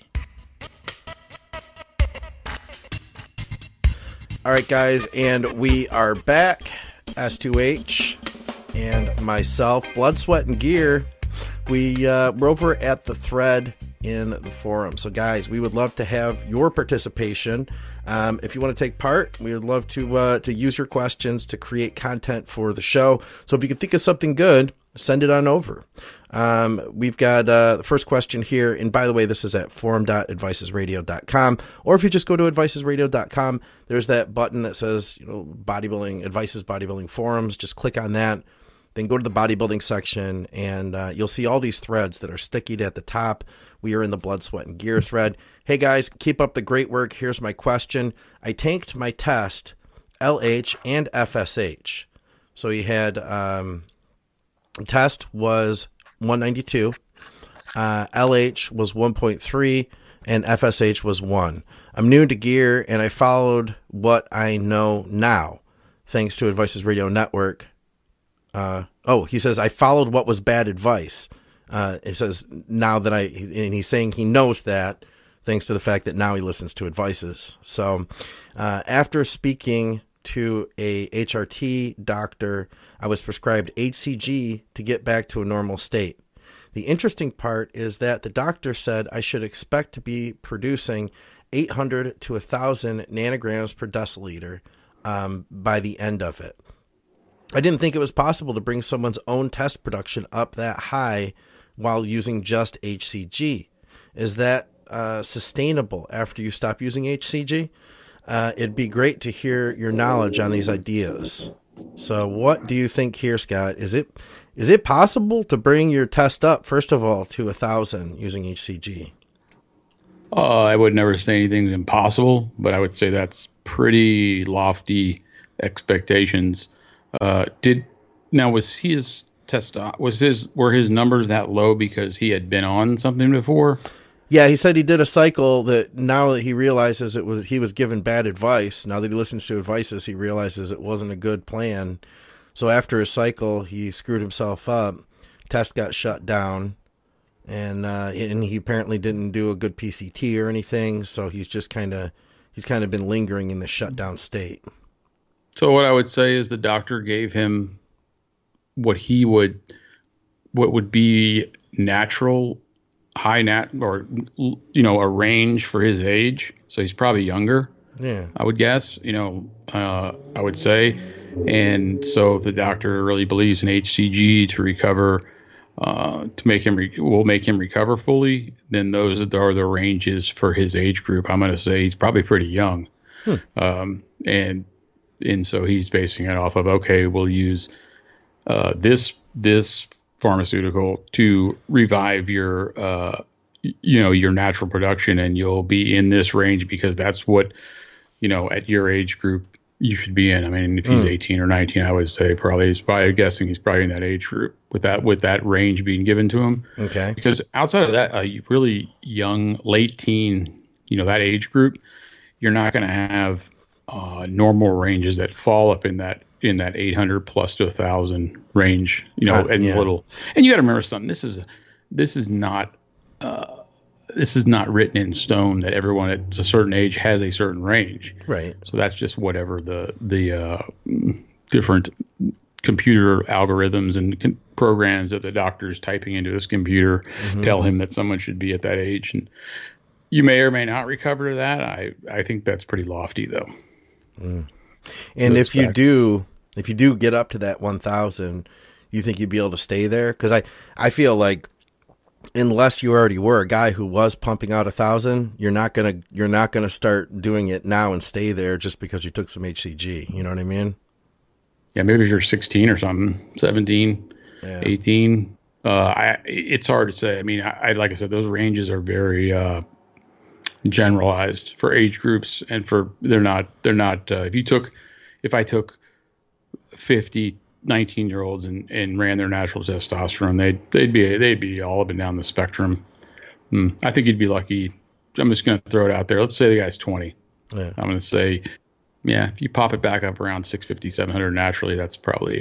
All right, guys, and we are back. S2H and myself, Blood, Sweat, and Gear. We're over at the thread in the forum. So guys, we would love to have your participation. If you want to take part, we would love to use your questions to create content for the show. So if you can think of something good, send it on over. We've got the first question here. And by the way, this is at forum.advicesradio.com. Or if you just go to advicesradio.com, there's that button that says, bodybuilding, Advices Bodybuilding Forums. Just click on that. Then go to the bodybuilding section, and you'll see all these threads that are stickied at the top. We are in the Blood, Sweat, and Gear thread. Hey, guys, keep up the great work. Here's my question. I tanked my test, LH and FSH. So he had test was 192, LH was 1.3, and FSH was 1. I'm new to gear, and I followed what I know now, thanks to Advices Radio Network. He says, I followed what was bad advice. It says now that and he's saying he knows that thanks to the fact that now he listens to Advices. So, after speaking to a HRT doctor, I was prescribed HCG to get back to a normal state. The interesting part is that the doctor said I should expect to be producing 800 to 1,000 nanograms per deciliter, by the end of it. I didn't think it was possible to bring someone's own test production up that high while using just HCG. Is that sustainable after you stop using HCG? It'd be great to hear your knowledge on these ideas. So what do you think here, Scott? Is it possible to bring your test up, first of all, to 1,000 using HCG? I would never say anything's impossible, but I would say that's pretty lofty expectations. Was his test, were his numbers that low because he had been on something before? Yeah, he said he did a cycle that now that he realizes he was given bad advice. Now that he listens to Advices, he realizes it wasn't a good plan. So after a cycle, he screwed himself up. Test got shut down, and he apparently didn't do a good PCT or anything. So he's kind of been lingering in the shutdown state. So what I would say is the doctor gave him what would be natural, a range for his age. So he's probably younger. Yeah, I would guess. I would say, and so if the doctor really believes in HCG to recover, will make him recover fully, then those are the ranges for his age group. I'm going to say he's probably pretty young, and so he's basing it off of, okay, we'll use this pharmaceutical to revive your natural production, and you'll be in this range because that's what, at your age group, you should be in. I mean, if he's 18 or 19, I would say he's probably guessing he's probably in that age group with that range being given to him. Okay. Because outside of that, really young, late teen, that age group, you're not going to have normal ranges that fall up in that 800 plus to 1,000 range. Little. And you got to remember something. This is not written in stone that everyone at a certain age has a certain range. Right. So that's just whatever the different computer algorithms and programs that the doctor's typing into his computer tell him that someone should be at that age. And you may or may not recover to that. I think that's pretty lofty, though. And if you do get up to that 1,000, you think you'd be able to stay there? Because I feel like, unless you already were a guy who was pumping out 1,000, you're not gonna start doing it now and stay there just because you took some HCG. You know what I mean? Yeah, maybe if you're 16 or something, 17, 18. It's hard to say. I mean, I like I said, those ranges are very generalized for age groups, and they're not. If I took 50 19-year-olds and ran their natural testosterone, they'd be all up and down the spectrum. I think you'd be lucky. I'm just going to throw it out there. Let's say the guy's 20. Yeah. I'm going to say, if you pop it back up around 650, 700 naturally, that's probably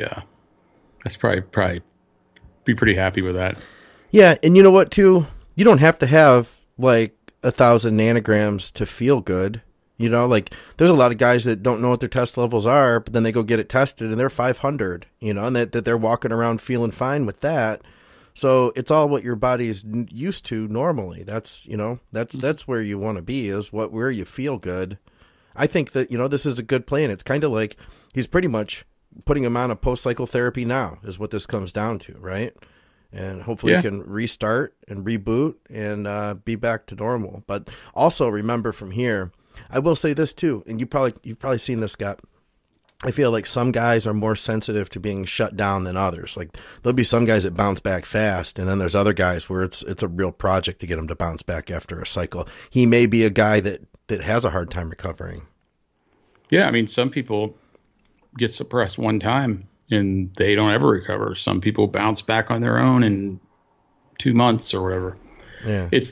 be pretty happy with that. Yeah, and you know what too? You don't have to have like 1,000 nanograms to feel good. Like there's a lot of guys that don't know what their test levels are, but then they go get it tested and they're 500, and that they're walking around feeling fine with that. So it's all what your body's used to normally. That's where you want to be, is where you feel good. I think that, this is a good plan. It's kind of like he's pretty much putting him on a post-cycle therapy now is what this comes down to, right? And hopefully he can restart and reboot and be back to normal. But also remember from here, I will say this too, and you've probably seen this, Scott. I feel like some guys are more sensitive to being shut down than others. Like there'll be some guys that bounce back fast, and then there's other guys where it's a real project to get them to bounce back after a cycle. He may be a guy that has a hard time recovering. Yeah, I mean, some people get suppressed one time and they don't ever recover. Some people bounce back on their own in 2 months or whatever. Yeah, it's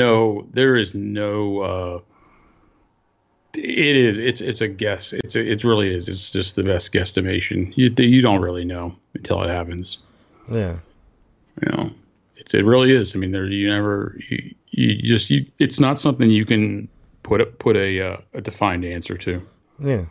a guess. It really is. It's just the best guesstimation. You don't really know until it happens. Yeah. It really is. I mean, it's not something you can put a defined answer to. Yeah.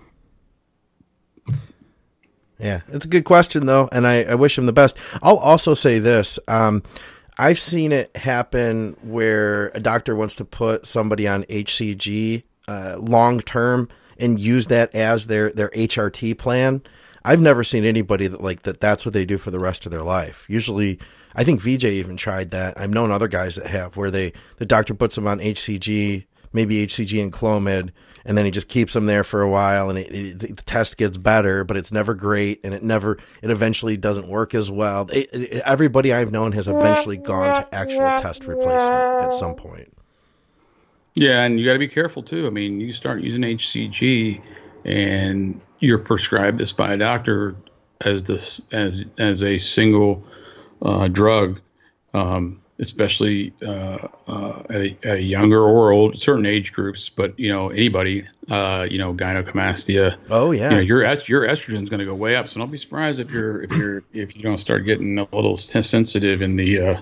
Yeah. It's a good question though. And I wish him the best. I'll also say this. I've seen it happen where a doctor wants to put somebody on HCG long term and use that as their HRT plan. I've never seen anybody that's what they do for the rest of their life. Usually, I think VJ even tried that. I've known other guys that have, where the doctor puts them on HCG, maybe HCG and Clomid, and then he just keeps them there for a while, and the test gets better, but it's never great, and it eventually doesn't work as well. Everybody I've known has eventually gone to actual test replacement at some point. Yeah, and you got to be careful too. I mean, you start using HCG, and you're prescribed this by a doctor as a single drug, especially at a younger or old certain age groups. But anybody, gynecomastia. Oh yeah, your estrogen's going to go way up. So don't be surprised if you don't start getting a little sensitive in the.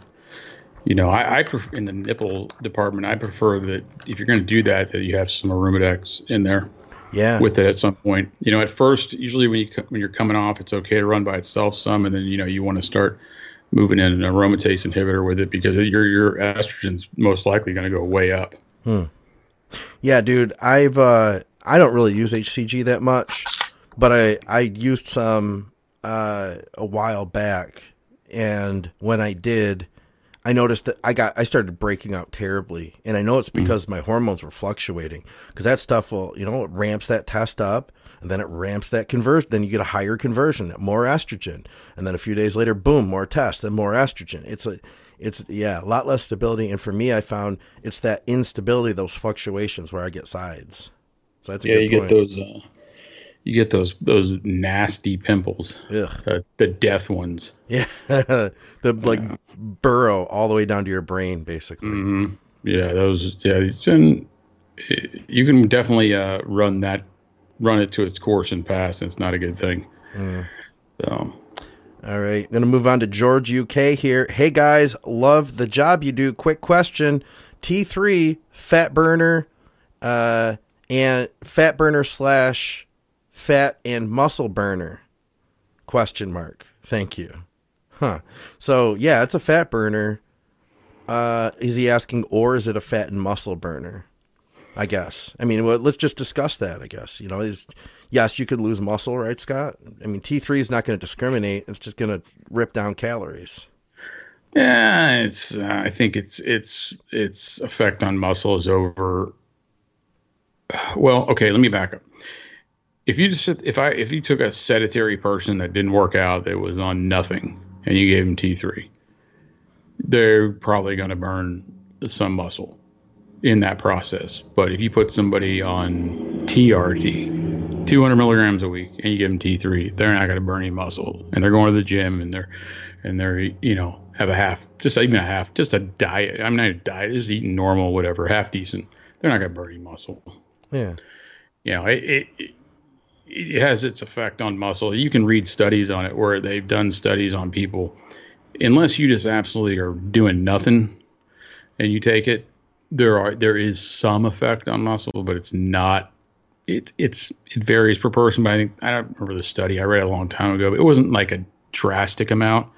I prefer in the nipple department. I prefer that if you're going to do that you have some Arimidex in there. Yeah. With it at some point. At first, usually when you're coming off, it's okay to run by itself some, and then you want to start moving in an aromatase inhibitor with it because your estrogen's most likely going to go way up. Yeah, dude. I don't really use HCG that much, but I used some a while back, and when I did, I noticed that I started breaking out terribly, and I know it's because my hormones were fluctuating, because that stuff will, it ramps that test up, and then it ramps that conversion. Then you get a higher conversion, more estrogen, and then a few days later, boom, more test, then more estrogen. It's a lot less stability, and for me, I found it's that instability, those fluctuations where I get sides. So that's a good point. you get those nasty pimples, the death ones. Yeah, burrow all the way down to your brain, basically. Mm-hmm. Yeah, those. Yeah, it's been. You can definitely run it to its course and pass, and it's not a good thing. So. All right, I'm going to move on to George, UK here. Hey guys, love the job you do. Quick question: T3 fat burner, and fat burner / fat and muscle burner? ? Thank you. Huh. So yeah, it's a fat burner. Is he asking, or is it a fat and muscle burner? I guess. I mean, well, let's just discuss that. I guess yes, you could lose muscle, right, Scott? I mean, T3 is not going to discriminate. It's just going to rip down calories. Yeah, it's. I think its effect on muscle is over. Well, okay. Let me back up. If you took a sedentary person that didn't work out, that was on nothing, and you gave them T3, they're probably going to burn some muscle in that process. But if you put somebody on TRT, 200 milligrams a week, and you give them T3, they're not going to burn any muscle, and they're going to the gym, and they're have just a diet. I'm not a diet, just eating normal, whatever, half decent. They're not going to burn any muscle. Yeah. It has its effect on muscle. You can read studies on it where they've done studies on people. Unless you just absolutely are doing nothing and you take it, there is some effect on muscle, but it's not. It varies per person. But I don't remember the study. I read it a long time ago. But it wasn't like a drastic amount.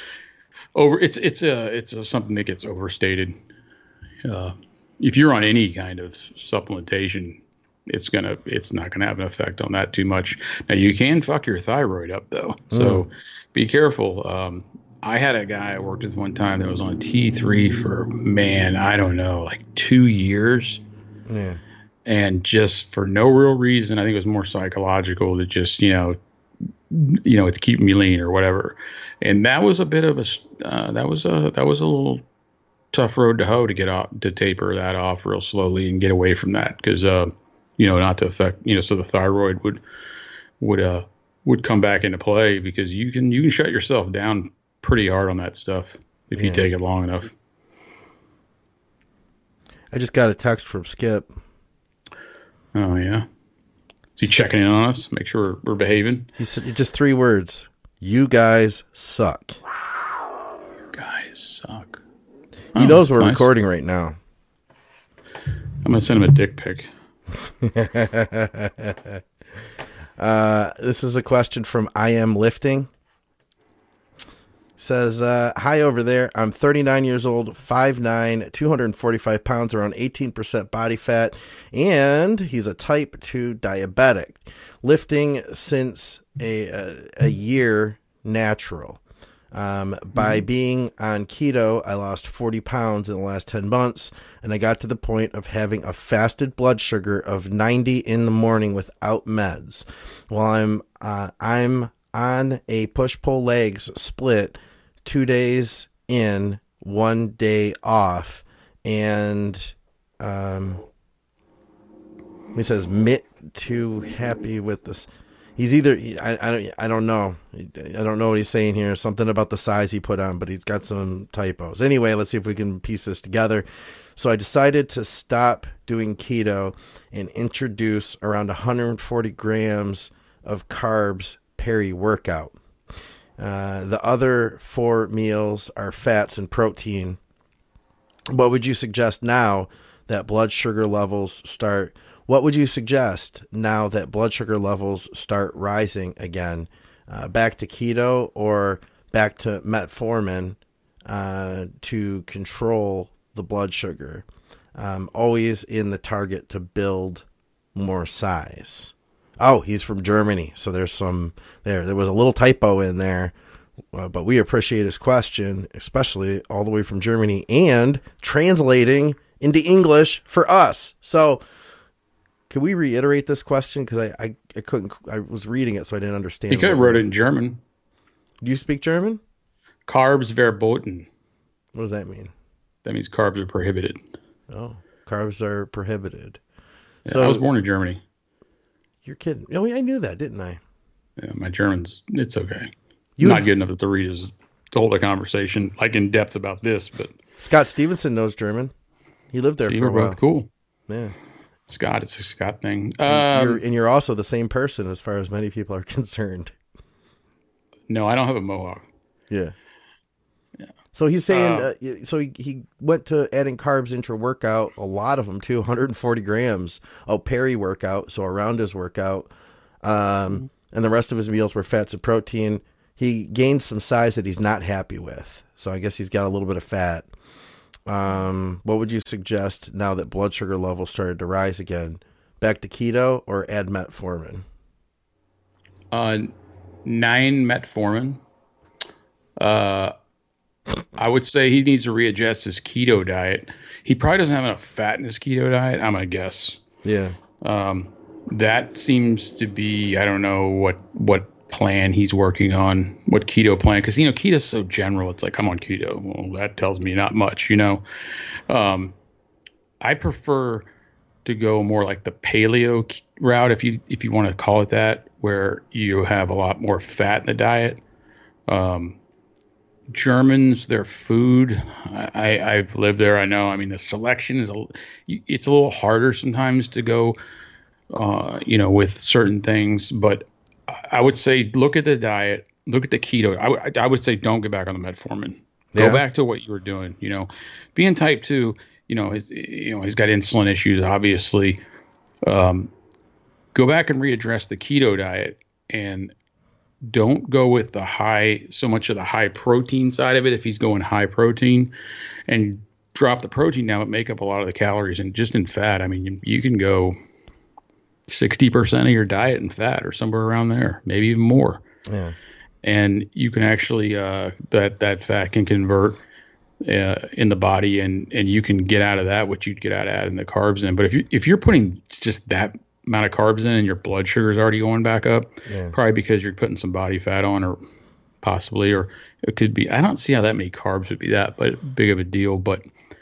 It's something that gets overstated. If you're on any kind of supplementation, it's not gonna have an effect on that too much. Now you can fuck your thyroid up though, so be careful. I had a guy I worked with one time that was on T3 for, I don't know, like 2 years. Yeah. And just for no real reason, I think it was more psychological, that just, it's keeping me lean or whatever. And that was a bit of that was a little tough road to hoe to get off, to taper that off real slowly and get away from that. Cause, not to affect, so the thyroid would come back into play, because you can shut yourself down pretty hard on that stuff if you take it long enough. I just got a text from Skip. Oh yeah. Is he checking in on us? Make sure we're behaving. He said just 3 words. You guys suck. You guys suck. He knows we're recording right now. I'm going to send him a dick pic. This is a question from I Am Lifting. Says, hi over there. I'm 39 years old, 5'9", 245 pounds, around 18% body fat, and he's a type 2 diabetic. Lifting since a year natural. By being on keto, I lost 40 pounds in the last 10 months, and I got to the point of having a fasted blood sugar of 90 in the morning without meds. While I'm on a push-pull legs split, 2 days in, 1 day off, and he says, "Mitt too happy with this." He's either I don't know. I don't know what he's saying here. Something about the size he put on, but he's got some typos. Anyway, let's see if we can piece this together. So I decided to stop doing keto and introduce around 140 grams of carbs peri-workout. The other 4 meals are fats and protein. What would you suggest now that blood sugar levels start? What would you suggest now that blood sugar levels start rising again? Back to keto or back to metformin to control the blood sugar? Always in the target to build more size. Oh, he's from Germany. So there's some there. There was a little typo in there, but we appreciate his question, especially all the way from Germany and translating into English for us. So can we reiterate this question? Because I couldn't, I was reading it, so I didn't understand. You could have wrote it in German. Do you speak German? Carbs verboten. What does that mean? That means carbs are prohibited. Oh, carbs are prohibited. Yeah, so I was born in Germany. You're kidding. Oh, I knew that, didn't I? Yeah, my German's, it's okay. You Not good enough to read to hold a conversation like in depth about this, but Scott Stevenson knows German. He lived there for a while. Both cool. Yeah. Scott, it's a Scott thing. And you're also the same person as far as many people are concerned. No, I don't have a mohawk. Yeah. So he's saying, so he went to adding carbs into a workout, a lot of them too, 140 grams of peri-workout, so around his workout. And the rest of his meals were fats and protein. He gained some size that he's not happy with. So I guess he's got a little bit of fat. What would you suggest now that blood sugar levels started to rise again? Back to keto or add metformin? 9 metformin. I would say he needs to readjust his keto diet. He probably doesn't have enough fat in his keto diet, I'm going to guess. Yeah. That seems to be, I don't know what plan he's working on, what keto plan, because, keto is so general. It's like, I'm on keto. Well, that tells me not much, I prefer to go more like the paleo route, if you want to call it that, where you have a lot more fat in the diet. Germans, their food, I've lived there. I know. I mean, the selection it's a little harder sometimes to go, with certain things. But I would say look at the diet, look at the keto. I would say don't get back on the metformin. Go back to what you were doing. Being type 2, he's got insulin issues, obviously. Go back and readdress the keto diet and don't go with so much of the high protein side of it. If he's going high protein, and drop the protein down, but make up a lot of the calories. And just in fat, I mean, you can go 60% of your diet in fat or somewhere around there, maybe even more. Yeah. And you can actually, that fat can convert in the body, and you can get out of that what you'd get out of adding the carbs in. But if you're putting just that amount of carbs in and your blood sugar is already going back up, probably because you're putting some body fat on, or possibly, or it could be, I don't see how that many carbs would be that big of a deal. But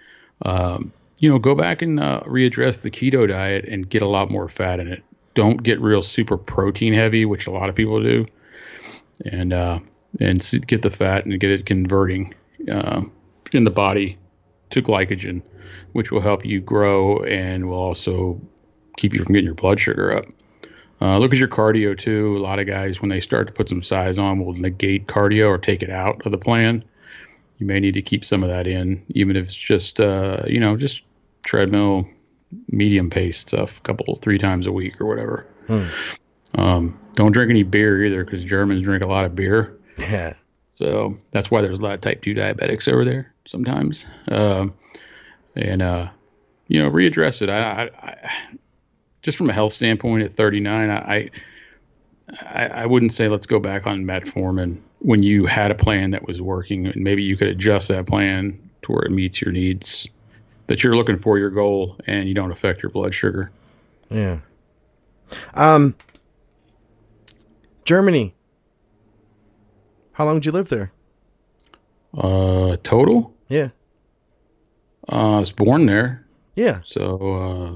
go back and readdress the keto diet and get a lot more fat in it. Don't get real super protein heavy, which a lot of people do, and get the fat and get it converting in the body to glycogen, which will help you grow and will also keep you from getting your blood sugar up. Look at your cardio too. A lot of guys, when they start to put some size on, will negate cardio or take it out of the plan. You may need to keep some of that in, even if it's just, just treadmill, medium pace stuff, 3 times a week or whatever. Don't drink any beer either, because Germans drink a lot of beer. Yeah. So that's why there's a lot of type 2 diabetics over there sometimes. Readdress it. I just from a health standpoint at 39, I wouldn't say let's go back on metformin when you had a plan that was working, and maybe you could adjust that plan to where it meets your needs that you're looking for, your goal, and you don't affect your blood sugar. Yeah. Germany. How long did you live there? Total? Yeah. I was born there. Yeah. So,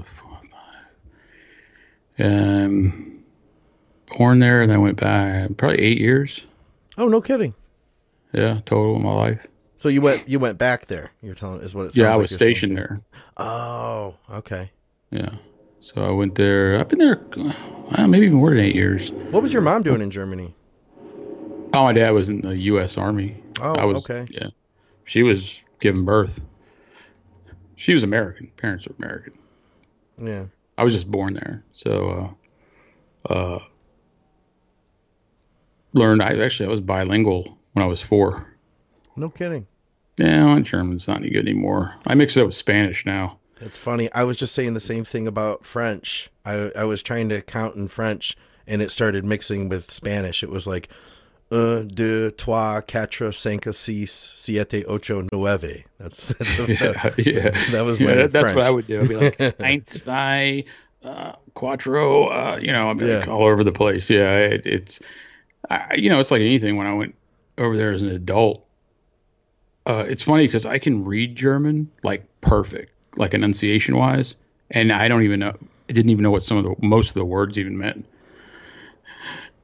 4, 5. Born there, and then went back probably 8 years. Oh, no kidding. Yeah, total of my life. So you went back there. You're telling is what it sounds Yeah, I like was stationed there. Oh, okay. Yeah. So I went there. I've been there maybe even more than 8 years. What was your mom doing in Germany? Oh, my dad was in the U.S. Army. Oh, okay. Yeah. She was giving birth. She was American. Parents were American. Yeah. I was just born there. So, I was bilingual when I was 4. No kidding. Yeah, my German's not any good anymore. I mix it up with Spanish now. It's funny. I was just saying the same thing about French. I was trying to count in French, and it started mixing with Spanish. It was like 1, 2, 3, 4, 5, 6, 7, 8, 9. That's that was my That's French. what I would do. I'd be like 1, 2, 4, I'd be like all over the place. Yeah, it's like anything. When I went over there as an adult, it's funny because I can read German like perfect, like enunciation wise, and I didn't even know what most of the words even meant.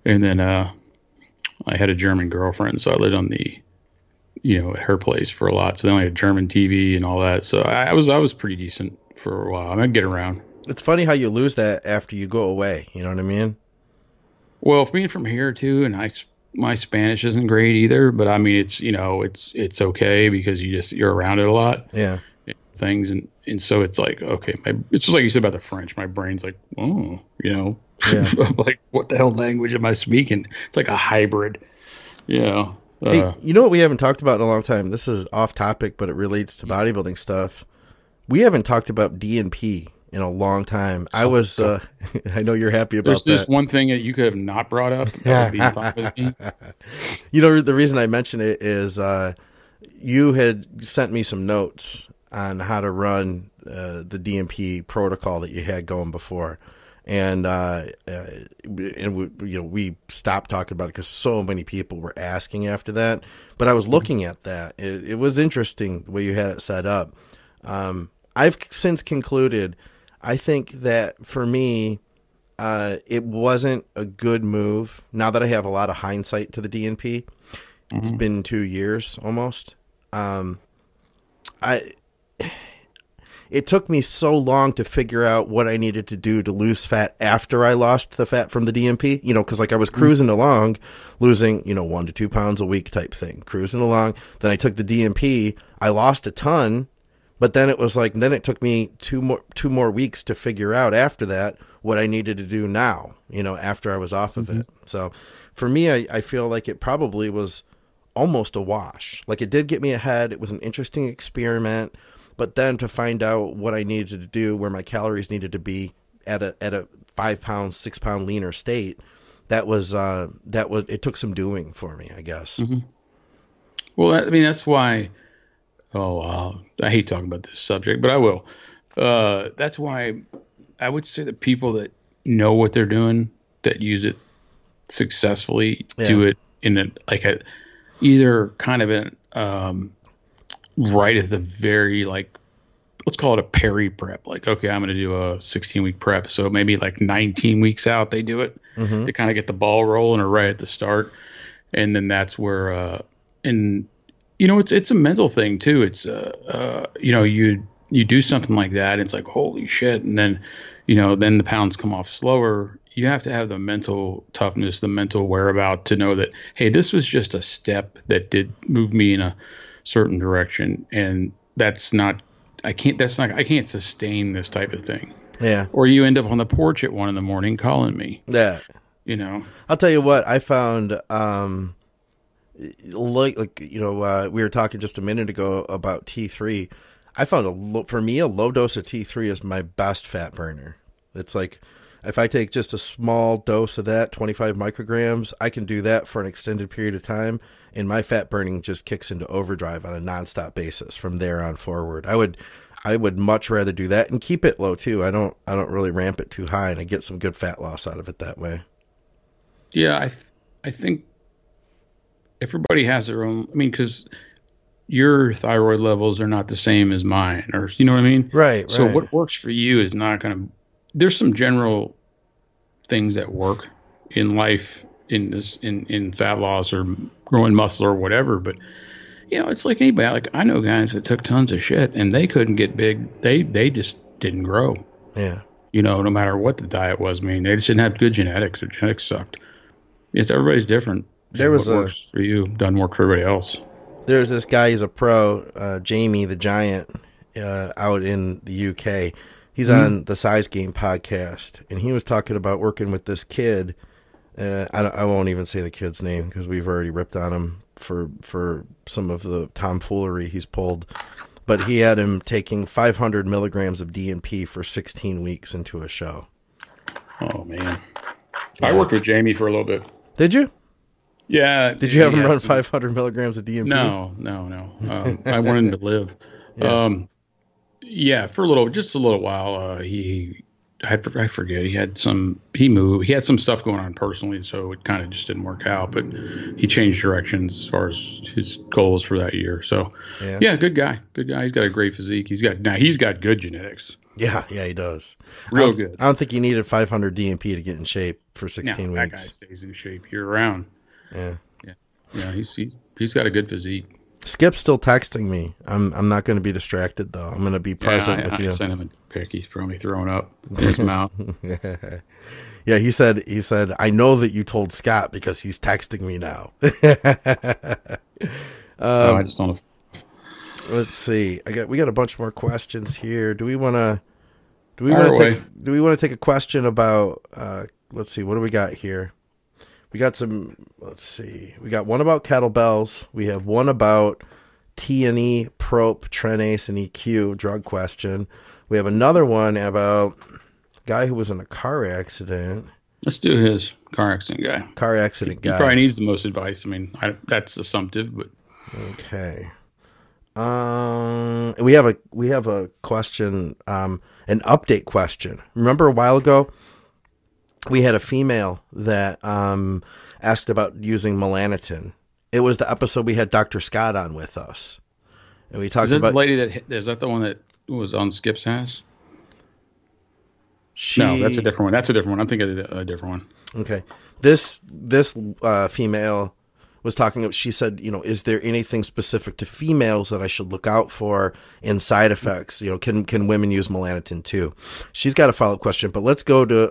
And then I had a German girlfriend, so I lived on the, at her place for a lot. So then I had German TV and all that. So I was pretty decent for a while. I mean, I'd get around. It's funny how you lose that after you go away. You know what I mean? Well, being from here too, and my Spanish isn't great either, but I mean, it's it's okay because you're around it a lot. Yeah. Things and so it's like, okay, it's just like you said about the French. My brain's like, oh, Yeah. like what the hell language am I speaking? It's like a hybrid. Hey, you know what we haven't talked about in a long time? This is off topic, but it relates to bodybuilding stuff. We haven't talked about DNP in a long time. I was, I know you're happy about that. There's this one thing that you could have not brought up. That would be fine with me. The reason I mention it is you had sent me some notes on how to run the DNP protocol that you had going before. And we stopped talking about it because so many people were asking after that. But I was looking at that. It was interesting the way you had it set up. I've since concluded, I think that for me, it wasn't a good move. Now that I have a lot of hindsight to the DNP, it's been 2 years almost. It took me so long to figure out what I needed to do to lose fat after I lost the fat from the DNP, because like I was cruising along, losing, 1 to 2 pounds a week type thing, cruising along. Then I took the DNP, I lost a ton, but then it was like, then it took me two more weeks to figure out after that what I needed to do now, after I was off of it. So for me, I feel like it probably was almost a wash. Like it did get me ahead. It was an interesting experiment. But then to find out what I needed to do, where my calories needed to be at a 5 pound, 6 pound leaner state, it took some doing for me, I guess. Mm-hmm. Well, I mean, that's why, I hate talking about this subject, but I will. That's why I would say that people that know what they're doing, that use it successfully, do it in either kind of an, right at the very, let's call it a peri prep. Like, okay, I'm going to do a 16-week prep. So maybe 19 weeks out, they do it to kind of get the ball rolling, or right at the start. And then that's where, it's a mental thing too. It's, you do something like that, and it's like, holy shit. And then, then the pounds come off slower. You have to have the mental toughness, the mental whereabout to know that, hey, this was just a step that did move me in a certain direction, and I can't sustain this type of thing. Yeah. Or you end up on the porch at 1 a.m. calling me. Yeah. I'll tell you what, I found, we were talking just a minute ago about T3. I found for me, a low dose of T3 is my best fat burner. It's like, if I take just a small dose of that, 25 micrograms, I can do that for an extended period of time, and my fat burning just kicks into overdrive on a nonstop basis from there on forward. I would much rather do that and keep it low too. I don't really ramp it too high, and I get some good fat loss out of it that way. Yeah, I think everybody has their own. I mean, because your thyroid levels are not the same as mine, or you know what I mean? Right. So what works for you is not going to. There's some general things that work in life in fat loss or growing muscle or whatever, but it's like anybody. Like, I know guys that took tons of shit and they couldn't get big. They just didn't grow. Yeah. No matter what the diet was. I mean, they just didn't have good genetics. Their genetics sucked. Everybody's different. There was what works for you doesn't work for everybody else. There's this guy, he's a pro, Jamie the Giant, out in the UK. He's on the Size Game podcast, and he was talking about working with this kid. I won't even say the kid's name because we've already ripped on him for some of the tomfoolery he's pulled. But he had him taking 500 milligrams of DNP for 16 weeks into a show. Oh, man. Yeah. I worked with Jamie for a little bit. Did you? Yeah. Did you have him run 500 milligrams of DNP? No. I wanted him to live. Yeah. For a little while. I forget. He moved. He had some stuff going on personally, so it kind of just didn't work out. But he changed directions as far as his goals for that year. So, yeah, good guy. He's got a great physique. He's got good genetics. Yeah, he does. Real good. I don't think he needed 500 DMP to get in shape for 16 That guy weeks. stays in shape year round. Yeah. Yeah, he's got a good physique. Skip's still texting me. I'm not going to be distracted though. I'm going to be present with you. I sent him a pic. He's probably throwing up in his mouth. Yeah, he said, I know that you told Scott because he's texting me now. I just don't know. Let's see. We got a bunch more questions here. Do we want to take a question about let's see, what do we got here? We got some, let's see. We got one about kettlebells. We have one about T&E, Prop, Trenace, and EQ drug question. We have another one about a guy who was in a car accident. Let's do his car accident guy. He He probably needs the most advice. I mean, that's assumptive, but okay. We have a question, an update question. Remember a while ago, we had a female that asked about using melanotin. It was the episode we had Dr. Scott on with us, and we talked about the lady is that the one that was on Skip's ass? No, that's a different one. I'm thinking of a different one. Okay, this female was talking. She said, is there anything specific to females that I should look out for in side effects? Can women use melanotin too? She's got a follow-up question, but let's go to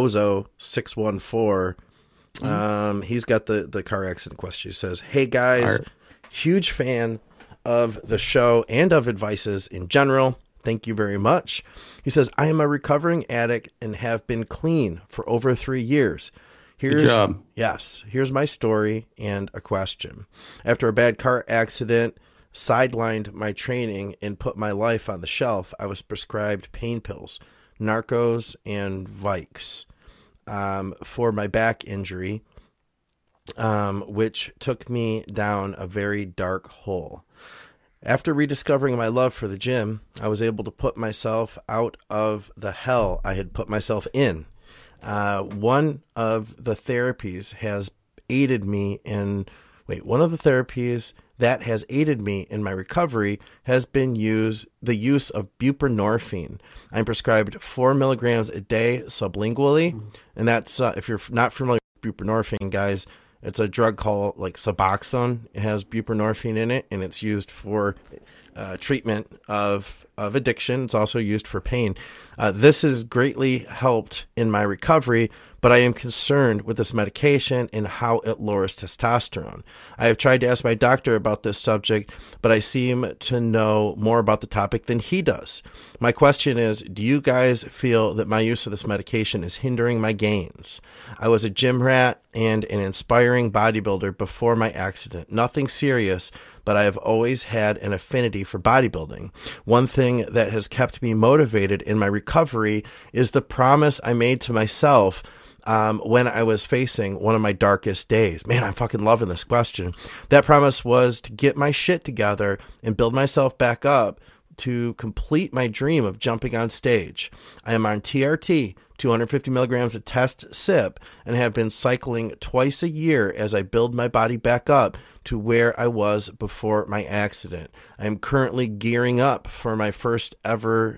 Lozo614. He's got the car accident question. He says, hey guys, huge fan of the show and of advices in general. Thank you very much. He says, I am a recovering addict and have been clean for over 3 years. Good job. Yes. Here's my story and a question. After a bad car accident sidelined my training and put my life on the shelf, I was prescribed pain pills, Narcos, and Vicks for my back injury, which took me down a very dark hole. After rediscovering my love for the gym, I was able to put myself out of the hell I had put myself in. One of the therapies that has aided me in my recovery has been the use of buprenorphine. I'm prescribed 4 milligrams a day sublingually. And that's, if you're not familiar with buprenorphine, guys, it's a drug called like Suboxone. It has buprenorphine in it, and it's used for treatment of addiction. It's also used for pain. This has greatly helped in my recovery, but I am concerned with this medication and how it lowers testosterone. I have tried to ask my doctor about this subject, but I seem to know more about the topic than he does. My question is, do you guys feel that my use of this medication is hindering my gains? I was a gym rat and an inspiring bodybuilder before my accident. Nothing serious, but I have always had an affinity for bodybuilding. One thing that has kept me motivated in my recovery is the promise I made to myself when I was facing one of my darkest days. Man, I'm fucking loving this question. That promise was to get my shit together and build myself back up to complete my dream of jumping on stage. I am on TRT, 250 milligrams of test sip, and have been cycling twice a year as I build my body back up to where I was before my accident. I am currently gearing up for my first ever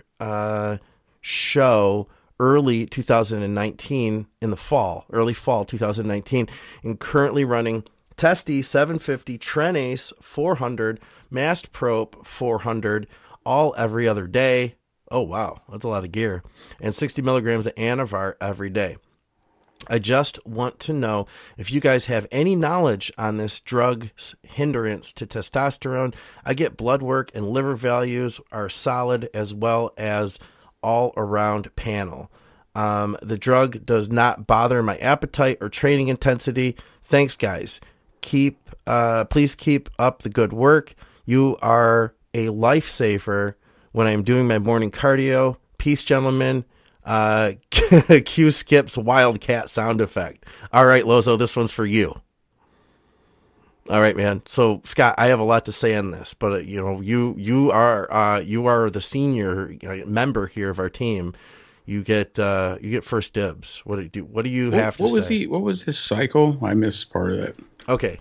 show early 2019 in the fall, early fall 2019, and currently running Testy 750, Trenace 400, Mast Prop 400, all every other day. Oh, wow. That's a lot of gear. And 60 milligrams of Anavar every day. I just want to know if you guys have any knowledge on this drug's hindrance to testosterone. I get blood work and liver values are solid, as well as all around panel. The drug does not bother my appetite or training intensity. Thanks, guys. Please keep up the good work. You are a lifesaver when I'm doing my morning cardio. Peace, gentlemen. Q Skip's Wildcat sound effect. All right, Lozo, this one's for you. All right, man. So, Scott, I have a lot to say on this, but you are the senior member here of our team. You get first dibs. What do you have to say? What was his cycle? I missed part of it. Okay.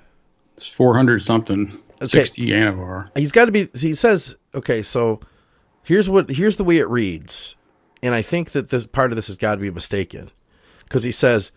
It's 400 something. Okay. 60 Anavar. He's got to be. He says, okay, so here's the way it reads, and I think that this part of this has got to be mistaken, because he says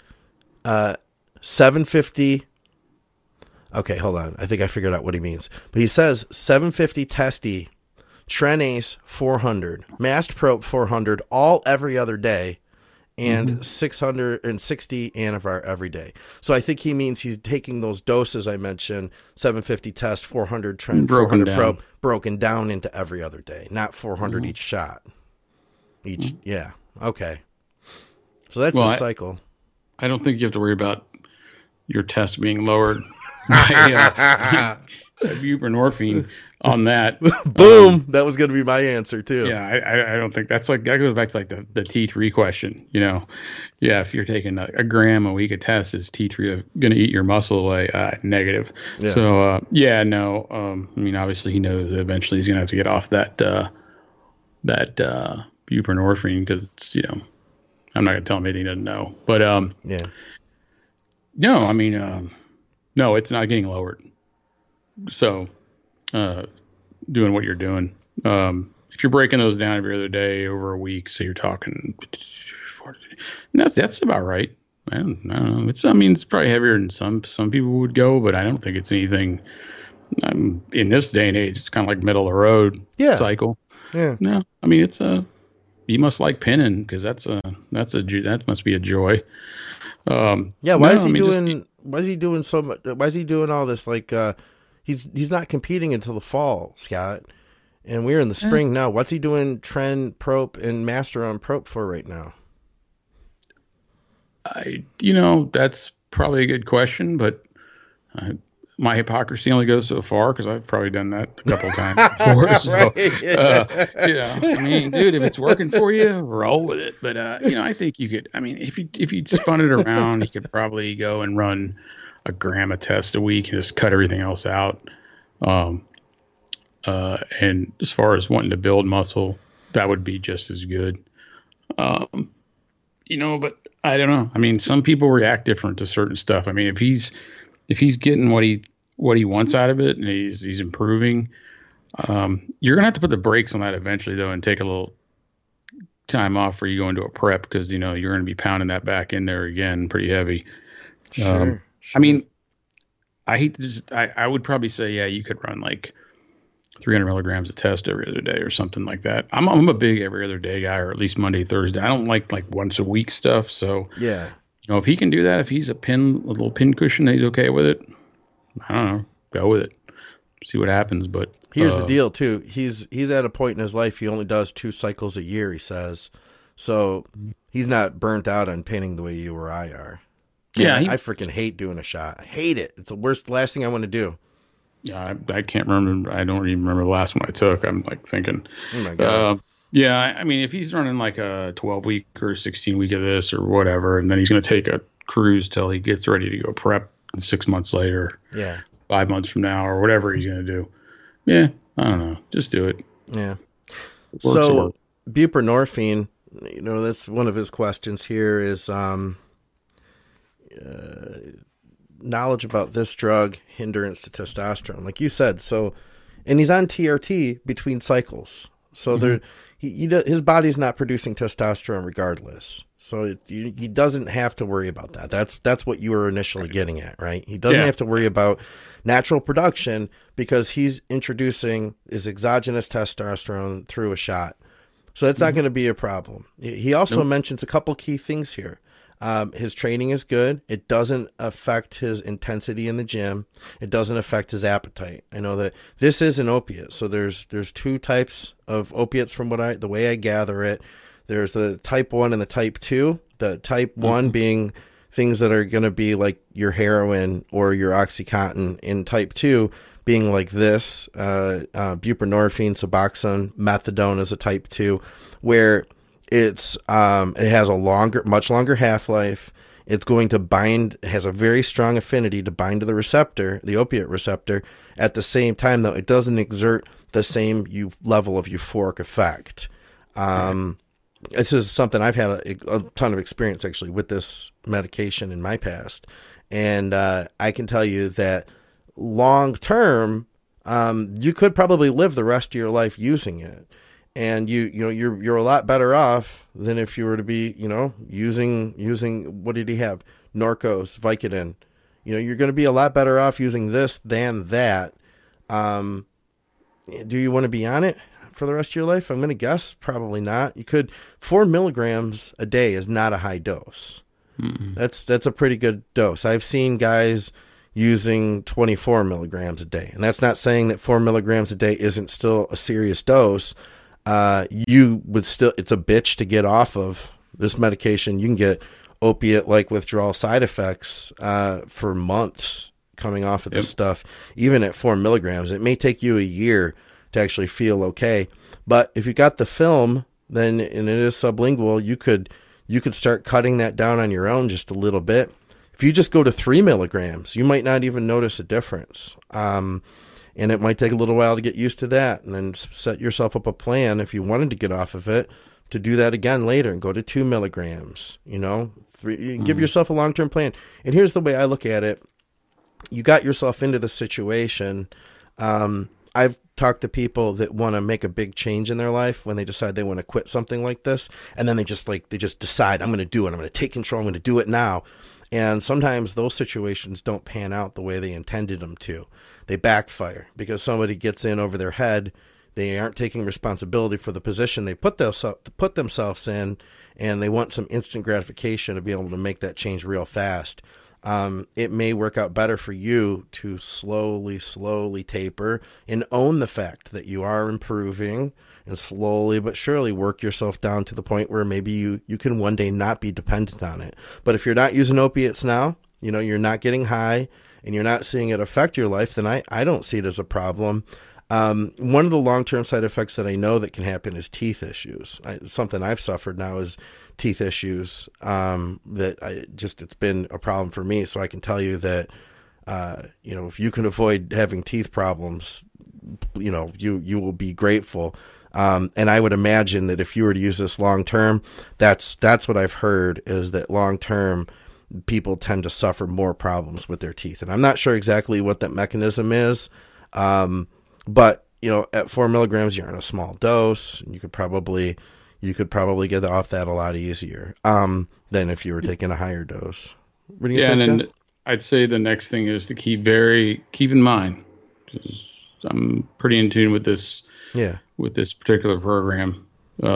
750. Okay, hold on. I think I figured out what he means. But he says 750 testy, Tren Ace 400, Mast Probe 400, all every other day, and 660 Anavar every day. So I think he means he's taking those doses I mentioned, 750 test, 400 Tren, 400 probe, broken down into every other day, not 400 each shot. Yeah. Okay. So that's a cycle. I don't think you have to worry about your test being lowered by buprenorphine on that. Boom. That was going to be my answer too. Yeah, I don't think that's like, that goes back to like the T3 question, you know. Yeah, if you're taking a gram a week of tests, is T3 going to eat your muscle away? Negative. Yeah. So, no. I mean, obviously he knows that eventually he's going to have to get off that buprenorphine, because it's, you know, I'm not going to tell him anything he doesn't know. But, yeah. No, I mean, no, it's not getting lowered. So, doing what you're doing. If you're breaking those down every other day over a week, so you're talking, that's about right. I don't know. It's probably heavier than some people would go, but I don't think it's anything. In this day and age, it's kind of like middle of the road cycle. Yeah. No, I mean, you must like pinning, because that must be a joy. Why is he doing so much? Why is he doing all this? Like, he's not competing until the fall, Scott, and we're in the spring now. What's he doing Tren Prop and Master on Prop for right now? That's probably a good question, but my hypocrisy only goes so far, because I've probably done that a couple of times before. So, I mean, dude, if it's working for you, roll with it. But, I think you could, I mean, if you spun it around, you could probably go and run a gram of test a week and just cut everything else out. And as far as wanting to build muscle, that would be just as good. But I don't know. I mean, some people react different to certain stuff. I mean, if he's getting what he wants out of it, and he's improving, you're gonna have to put the brakes on that eventually, though, and take a little time off where you go into a prep, because you're gonna be pounding that back in there again pretty heavy. Sure. I mean, I would probably say, yeah, you could run like 300 milligrams of test every other day or something like that. I'm a big every other day guy, or at least Monday, Thursday. I don't like once a week stuff. So yeah. If he can do that, if he's a little pin cushion, he's okay with it. I don't know, go with it, see what happens. But here's the deal too. He's at a point in his life, he only does 2 cycles a year, he says. So he's not burnt out on pinning the way you or I are. Yeah. I freaking hate doing a shot. I hate it. It's the last thing I want to do. Yeah. I can't remember. I don't even remember the last one I took. I'm like thinking, oh my God. Yeah, I mean, if he's running like a 12-week or 16-week of this or whatever, and then he's going to take a cruise till he gets ready to go prep 6 months later, 5 months from now, or whatever he's going to do. Yeah, I don't know. Just do it. Yeah. So buprenorphine, that's one of his questions here is knowledge about this drug, hindrance to testosterone. Like you said, and he's on TRT between cycles. So his body's not producing testosterone regardless. So he doesn't have to worry about that. That's what you were initially getting at, right? He doesn't have to worry about natural production, because he's introducing his exogenous testosterone through a shot. So that's not going to be a problem. He also mentions a couple key things here. His training is good. It doesn't affect his intensity in the gym. It doesn't affect his appetite. I know that this is an opiate. So there's 2 types of opiates from the way I gather it. There's the type 1 and the type 2. The type 1 being things that are going to be like your heroin or your OxyContin, and type 2 being like this, buprenorphine, Suboxone, methadone is a type 2, where it has a much longer half-life. It's going to bind, has a very strong affinity to bind to the receptor, the opiate receptor. At the same time, though, it doesn't exert the same level of euphoric effect. This is something I've had a ton of experience actually with this medication in my past. And I can tell you that long term, you could probably live the rest of your life using it. and you're a lot better off than if you were to be, using what did he have? Norcos, Vicodin. You're going to be a lot better off using this than that. Do you want to be on it for the rest of your life? I'm going to guess probably not. 4 milligrams a day is not a high dose. Mm-mm. That's a pretty good dose. I've seen guys using 24 milligrams a day, and that's not saying that 4 milligrams a day isn't still a serious dose. It's a bitch to get off of this medication. You can get opiate-like withdrawal side effects for months coming off of this stuff, even at 4 milligrams. It may take you a year to actually feel okay. But if you got the film, and it is sublingual, you could start cutting that down on your own just a little bit. If you just go to 3 milligrams, you might not even notice a difference. And it might take a little while to get used to that, and then set yourself up a plan if you wanted to get off of it to do that again later and go to 2 milligrams, 3, give yourself a long-term plan. And here's the way I look at it. You got yourself into the situation. I've talked to people that want to make a big change in their life when they decide they want to quit something like this. And then they just decide, I'm going to do it. I'm going to take control. I'm going to do it now. And sometimes those situations don't pan out the way they intended them to. They backfire because somebody gets in over their head. They aren't taking responsibility for the position they put themselves in, and they want some instant gratification to be able to make that change real fast. It may work out better for you to slowly taper and own the fact that you are improving, and slowly but surely work yourself down to the point where maybe you can one day not be dependent on it. But if you're not using opiates now, you're not getting high and you're not seeing it affect your life, then I don't see it as a problem. One of the long-term side effects that I know that can happen is teeth issues. Something I've suffered now is teeth issues. It's been a problem for me. So I can tell you that, if you can avoid having teeth problems, you will be grateful. And I would imagine that if you were to use this long-term, that's what I've heard is that long-term people tend to suffer more problems with their teeth. And I'm not sure exactly what that mechanism is. But at 4 milligrams, you're in a small dose, and you could probably get off that a lot easier than if you were taking a higher dose. What do you say, and Scott? I'd say the next thing is to keep in mind. I'm pretty in tune with this. Yeah. With this particular program,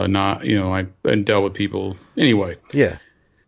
I've dealt with people anyway. Yeah.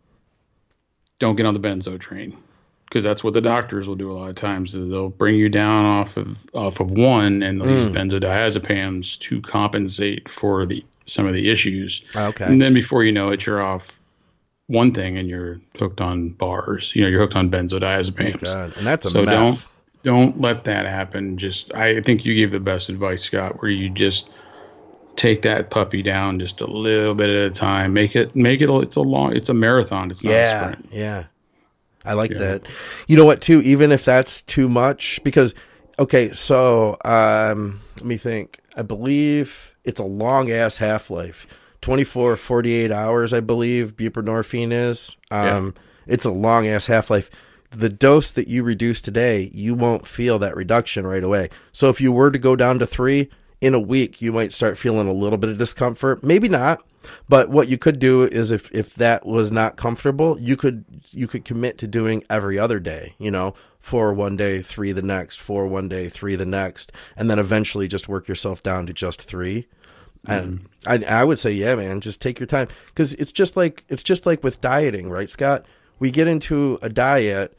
Don't get on the benzo train, because that's what the doctors will do a lot of times. Is they'll bring you down off of one, and they'll use benzodiazepams to compensate for some of the issues. Okay. And then before you know it, you're off one thing and you're hooked on bars. You're hooked on benzodiazepams. Oh God. And that's a mess. Don't let that happen. I think you gave the best advice, Scott, where you just take that puppy down just a little bit at a time. Make it. It's a marathon. It's not a sprint. Yeah. I like that. You know what, too? Even if that's too much, because, okay, so let me think. I believe it's a long ass half-life. 24, 48 hours, I believe, buprenorphine is. It's a long ass half-life. The dose that you reduce today, you won't feel that reduction right away. So if you were to go down to 3 in a week, you might start feeling a little bit of discomfort. Maybe not. But what you could do is if that was not comfortable, you could commit to doing every other day, 4 one day, 3 the next, 4 one day, 3 the next, and then eventually just work yourself down to just 3. And I would say, yeah, man, just take your time, because it's just like with dieting, right, Scott? We get into a diet.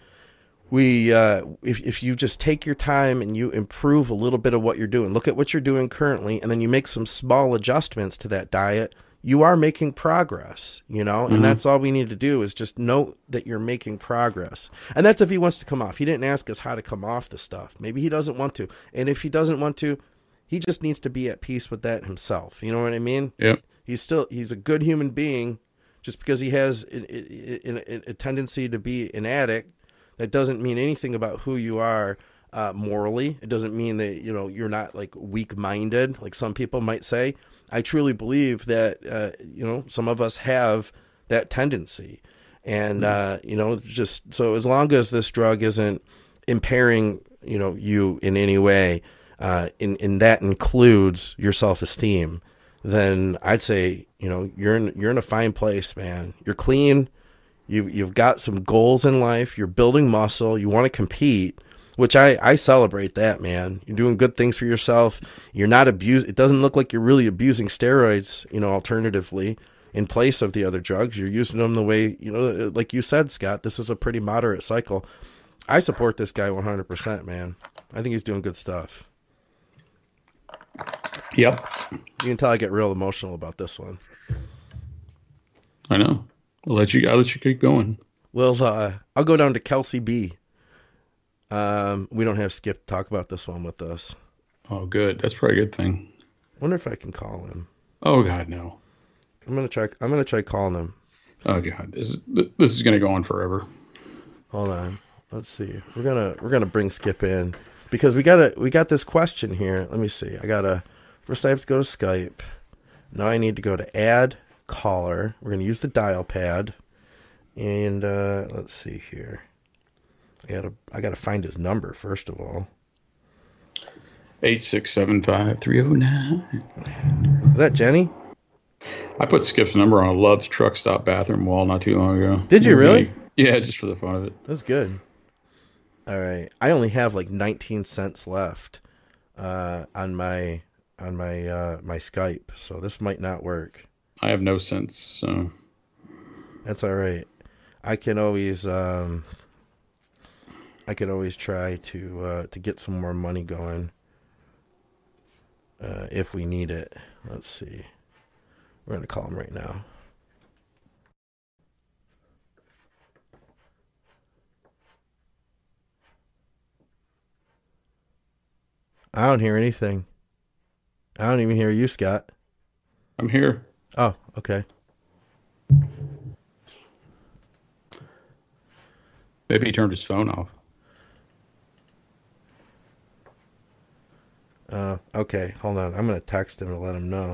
If you just take your time and you improve a little bit of what you're doing, look at what you're doing currently, and then you make some small adjustments to that diet, you are making progress, and that's all we need to do is just know that you're making progress. And that's if he wants to come off. He didn't ask us how to come off the stuff. Maybe he doesn't want to. And if he doesn't want to, he just needs to be at peace with that himself. You know what I mean? Yeah. He's a good human being. Just because he has a tendency to be an addict, that doesn't mean anything about who you are morally. It doesn't mean that, you're not like weak-minded, like some people might say. I truly believe that, some of us have that tendency. And, just so as long as this drug isn't impairing, you in any way, and that includes your self-esteem, then I'd say, you're in a fine place, man. You're clean. You've got some goals in life. You're building muscle. You want to compete, which I celebrate that, man. You're doing good things for yourself. You're not abused. It doesn't look like you're really abusing steroids, alternatively in place of the other drugs. You're using them the way, like you said, Scott, this is a pretty moderate cycle. I support this guy 100%, man. I think he's doing good stuff. Yep. You can tell I get real emotional about this one. I know. I'll let you keep going. Well, I'll go down to Kelsey B. We don't have Skip talk about this one with us. Oh, good. That's probably a good thing. Wonder if I can call him. Oh God, no. I'm gonna try calling him. Oh God, this is gonna go on forever. Hold on. Let's see. We're gonna bring Skip in because we got this question here. Let me see. First I have to go to Skype. Now I need to go to add caller. We're gonna use the dial pad. And let's see here. I gotta find his number first of all. 8675309. Is that Jenny? I put Skip's number on a Love's truck stop bathroom wall not too long ago. Did you really? Yeah, just for the fun of it. That's good. All right. I only have like 19 cents left on my my Skype, so this might not work. I have no sense, so that's all right. I can always try to get some more money going if we need it. Let's see. We're going to call him right now. I don't hear anything. I don't even hear you, Scott. I'm here. Oh, okay. Maybe he turned his phone off. Okay, hold on. I'm going to text him and let him know.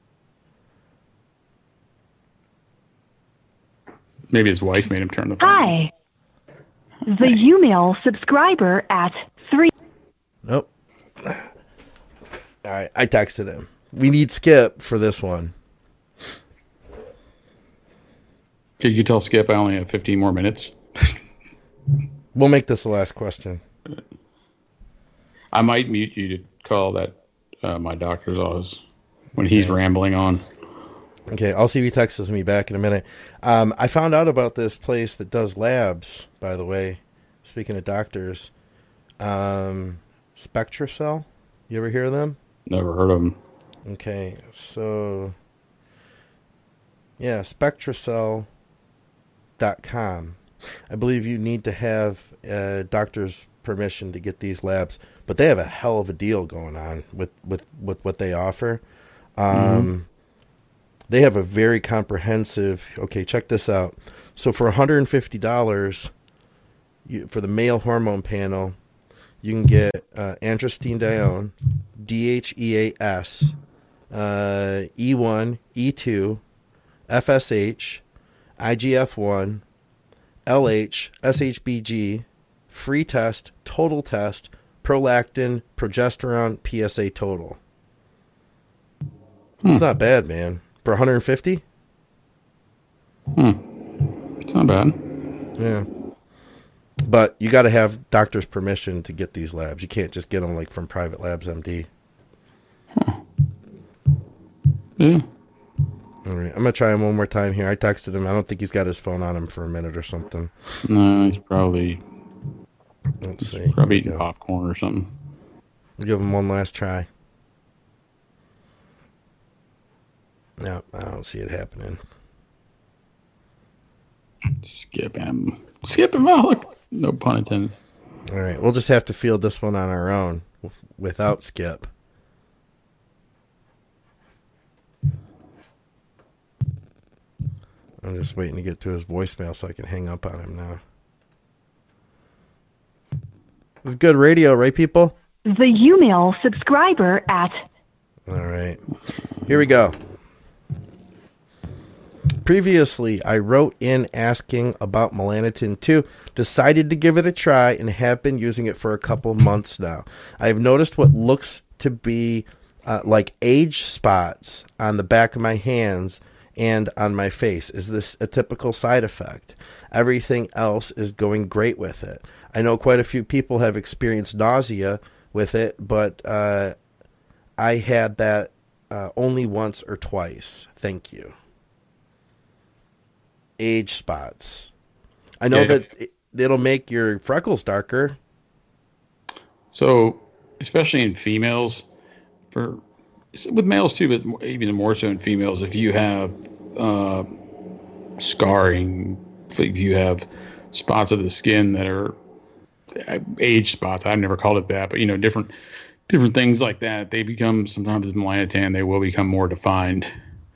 Maybe his wife made him turn the phone. Hi. The Umail subscriber at 3. Nope. All right, I texted him. We need Skip for this one. Did you tell Skip I only have 15 more minutes? We'll make this the last question. I might mute you to call that my doctor's office when he's rambling on. Okay, I'll see if he texts me back in a minute. I found out about this place that does labs, by the way. Speaking of doctors. SpectraCell. You ever hear of them? Never heard of them. Okay, so... yeah, SpectraCell.com. I believe you need to have a doctor's permission to get these labs, but they have a hell of a deal going on with what they offer. They have a very comprehensive... okay, check this out. So for $150 for the male hormone panel, you can get androstenedione, DHEAS, E1, E2, FSH, IGF-1, LH, SHBG, free test, total test, prolactin, progesterone, PSA total. It's not bad, man. For 150? It's not bad. Yeah. But you got to have doctor's permission to get these labs. You can't just get them like from Private Labs MD. Yeah. All right. I'm going to try him one more time here. I texted him. I don't think he's got his phone on him for a minute or something. No, he's probably... let's see. Probably eating popcorn or something. We'll give him one last try. No, I don't see it happening. Skip him. Skip him out. No pun intended. All right. We'll just have to field this one on our own without Skip. I'm just waiting to get to his voicemail so I can hang up on him now. It's good radio, right, people? The Umail subscriber at... all right. Here we go. Previously, I wrote in asking about Melanotin 2, decided to give it a try, and have been using it for a couple months now. I have noticed what looks to be like age spots on the back of my hands and on my face. Is this a typical side effect? Everything else is going great with it. I know quite a few people have experienced nausea with it, but I had that only once or twice. Thank you. Age spots. I know that it'll make your freckles darker. So, especially in females, with males too, but even more so in females, if you have scarring, if you have spots of the skin that are age spots, I've never called it that, but different things like that, they become, sometimes as melanotan, they will become more defined.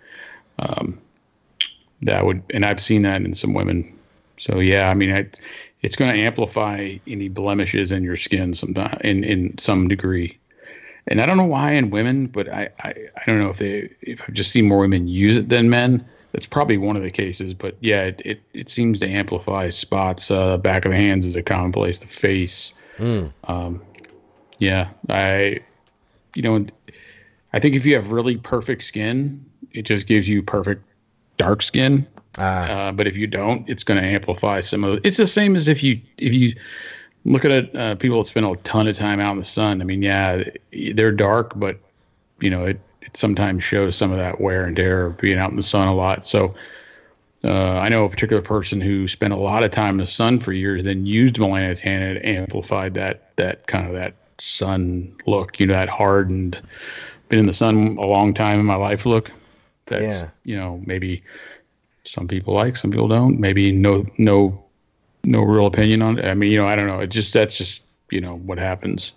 And I've seen that in some women. So yeah, I mean, it's going to amplify any blemishes in your skin sometime in some degree. And I don't know why in women, but I don't know if I've just seen more women use it than men. That's probably one of the cases, but yeah, it seems to amplify spots. Back of the hands is a commonplace. The face. Yeah, I think if you have really perfect skin, it just gives you perfect dark skin. But if you don't, it's going to amplify some of it. It's the same as if you look at people that spend a ton of time out in the sun. I mean, yeah, they're dark, but it sometimes shows some of that wear and tear of being out in the sun a lot. So I know a particular person who spent a lot of time in the sun for years, then used melanotan and amplified that kind of that sun look, that hardened, been in the sun a long time in my life look. That's, maybe some people like, some people don't. Maybe no real opinion on it. I mean, I don't know. That's just what happens.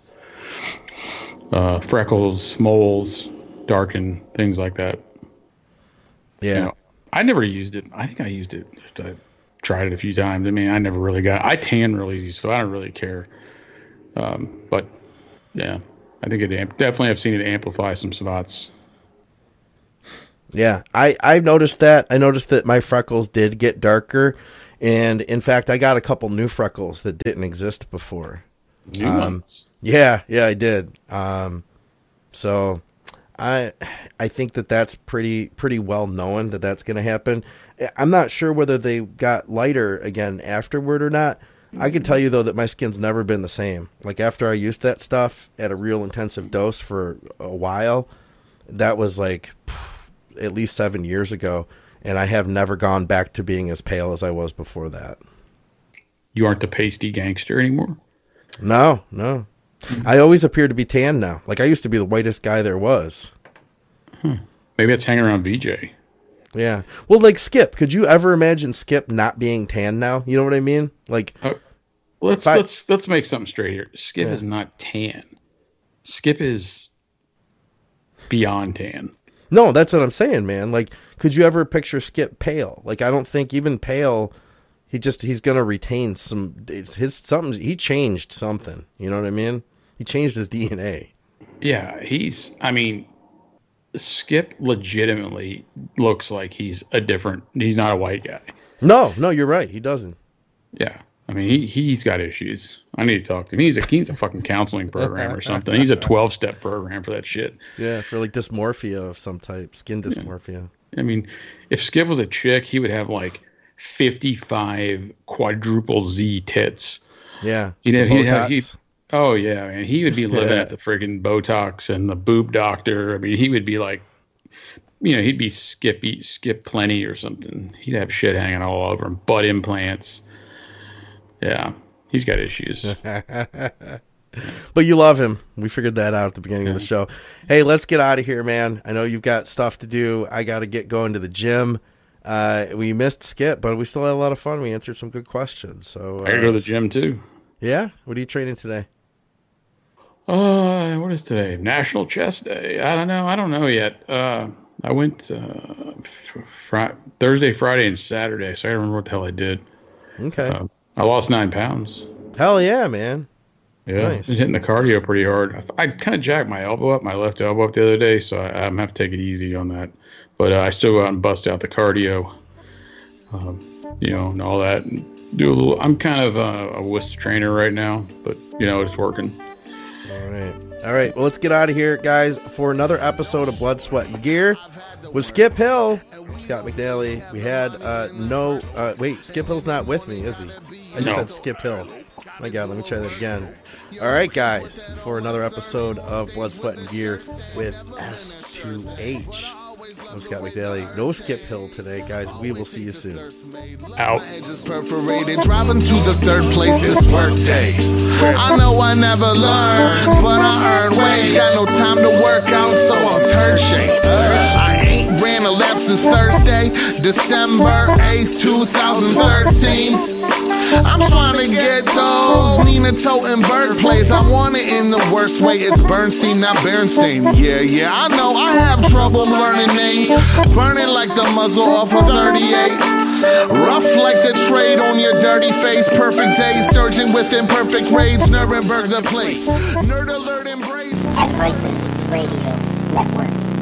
Freckles, moles, darken, things like that. Yeah. I never used it. I think I used it. I tried it a few times. I mean, I never really I tan really easy, so I don't really care. But yeah, I think definitely I've seen it amplify some spots. Yeah, I've noticed that. I noticed that my freckles did get darker. And in fact, I got a couple new freckles that didn't exist before. New ones? Yeah, I did. So I think that's pretty well known that that's going to happen. I'm not sure whether they got lighter again afterward or not. I can tell you though that my skin's never been the same. Like after I used that stuff at a real intensive dose for a while, that was like at least 7 years ago. And I have never gone back to being as pale as I was before that. You aren't the pasty gangster anymore? No. I always appear to be tan now. Like I used to be the whitest guy there was. Maybe it's hanging around VJ. Yeah. Well, like Skip. Could you ever imagine Skip not being tan now? You know what I mean? Like, let's make something straight here. Skip is not tan. Skip is beyond tan. No, that's what I'm saying, man. Like, could you ever picture Skip pale? Like, I don't think even pale. He's gonna retain he changed something. You know what I mean? He changed his DNA. Yeah, Skip legitimately looks like he's not a white guy. No, you're right. He doesn't. Yeah. I mean, he's got issues. I need to talk to him. He's a fucking counseling program or something. He's a 12-step program for that shit. Yeah, for like dysmorphia of some type, skin dysmorphia. Yeah. I mean, if Skip was a chick, he would have like 55 quadruple Z tits. Yeah. Oh yeah, man. He would be living at the friggin' Botox and the boob doctor. I mean, he would be like, he'd be Skip Plenty or something. He'd have shit hanging all over him, butt implants. Yeah, he's got issues. But you love him. We figured that out at the beginning of the show. Hey, let's get out of here, man. I know you've got stuff to do. I got to get going to the gym. We missed Skip, but we still had a lot of fun. We answered some good questions. So I got to go to the gym too. Yeah? What are you training today? What is today? National Chest Day. I don't know yet. I went Thursday, Friday, and Saturday, so I don't remember what the hell I did. Okay. I lost 9 pounds. Hell yeah, man. Yeah, nice. I was hitting the cardio pretty hard. I kind of jacked my left elbow up the other day, so I'm going to have to take it easy on that. But I still go out and bust out the cardio, and all that. And do a little. I'm kind of a WISP trainer right now, but, it's working. All right. All right, well, let's get out of here, guys, for another episode of Blood, Sweat, and Gear with Skip Hill, Scott McNally. We had wait, Skip Hill's not with me, is he? I just said Skip Hill. My God, let me try that again. All right, guys, for another episode of Blood, Sweat, and Gear with S2H. I'm Scott McNally. No Skip Hill today, guys. We will see you soon. Out. Edges perforated, driving to the third place, it's work day. I know I never learned, but I earn wage. Got no time to work out, so I'm turd shaped. I ain't ran a lap since Thursday, December 8th, 2013. I'm trying to get those Nina Toten bird plays. I want it in the worst way. It's Bernstein, not Bernstein. Yeah, I know I have trouble learning names. Burning like the muzzle off a 38. Rough like the trade on your dirty face. Perfect day, surging with imperfect rage. Nuremberg the place. Nerd alert embrace. At Voices Radio Network.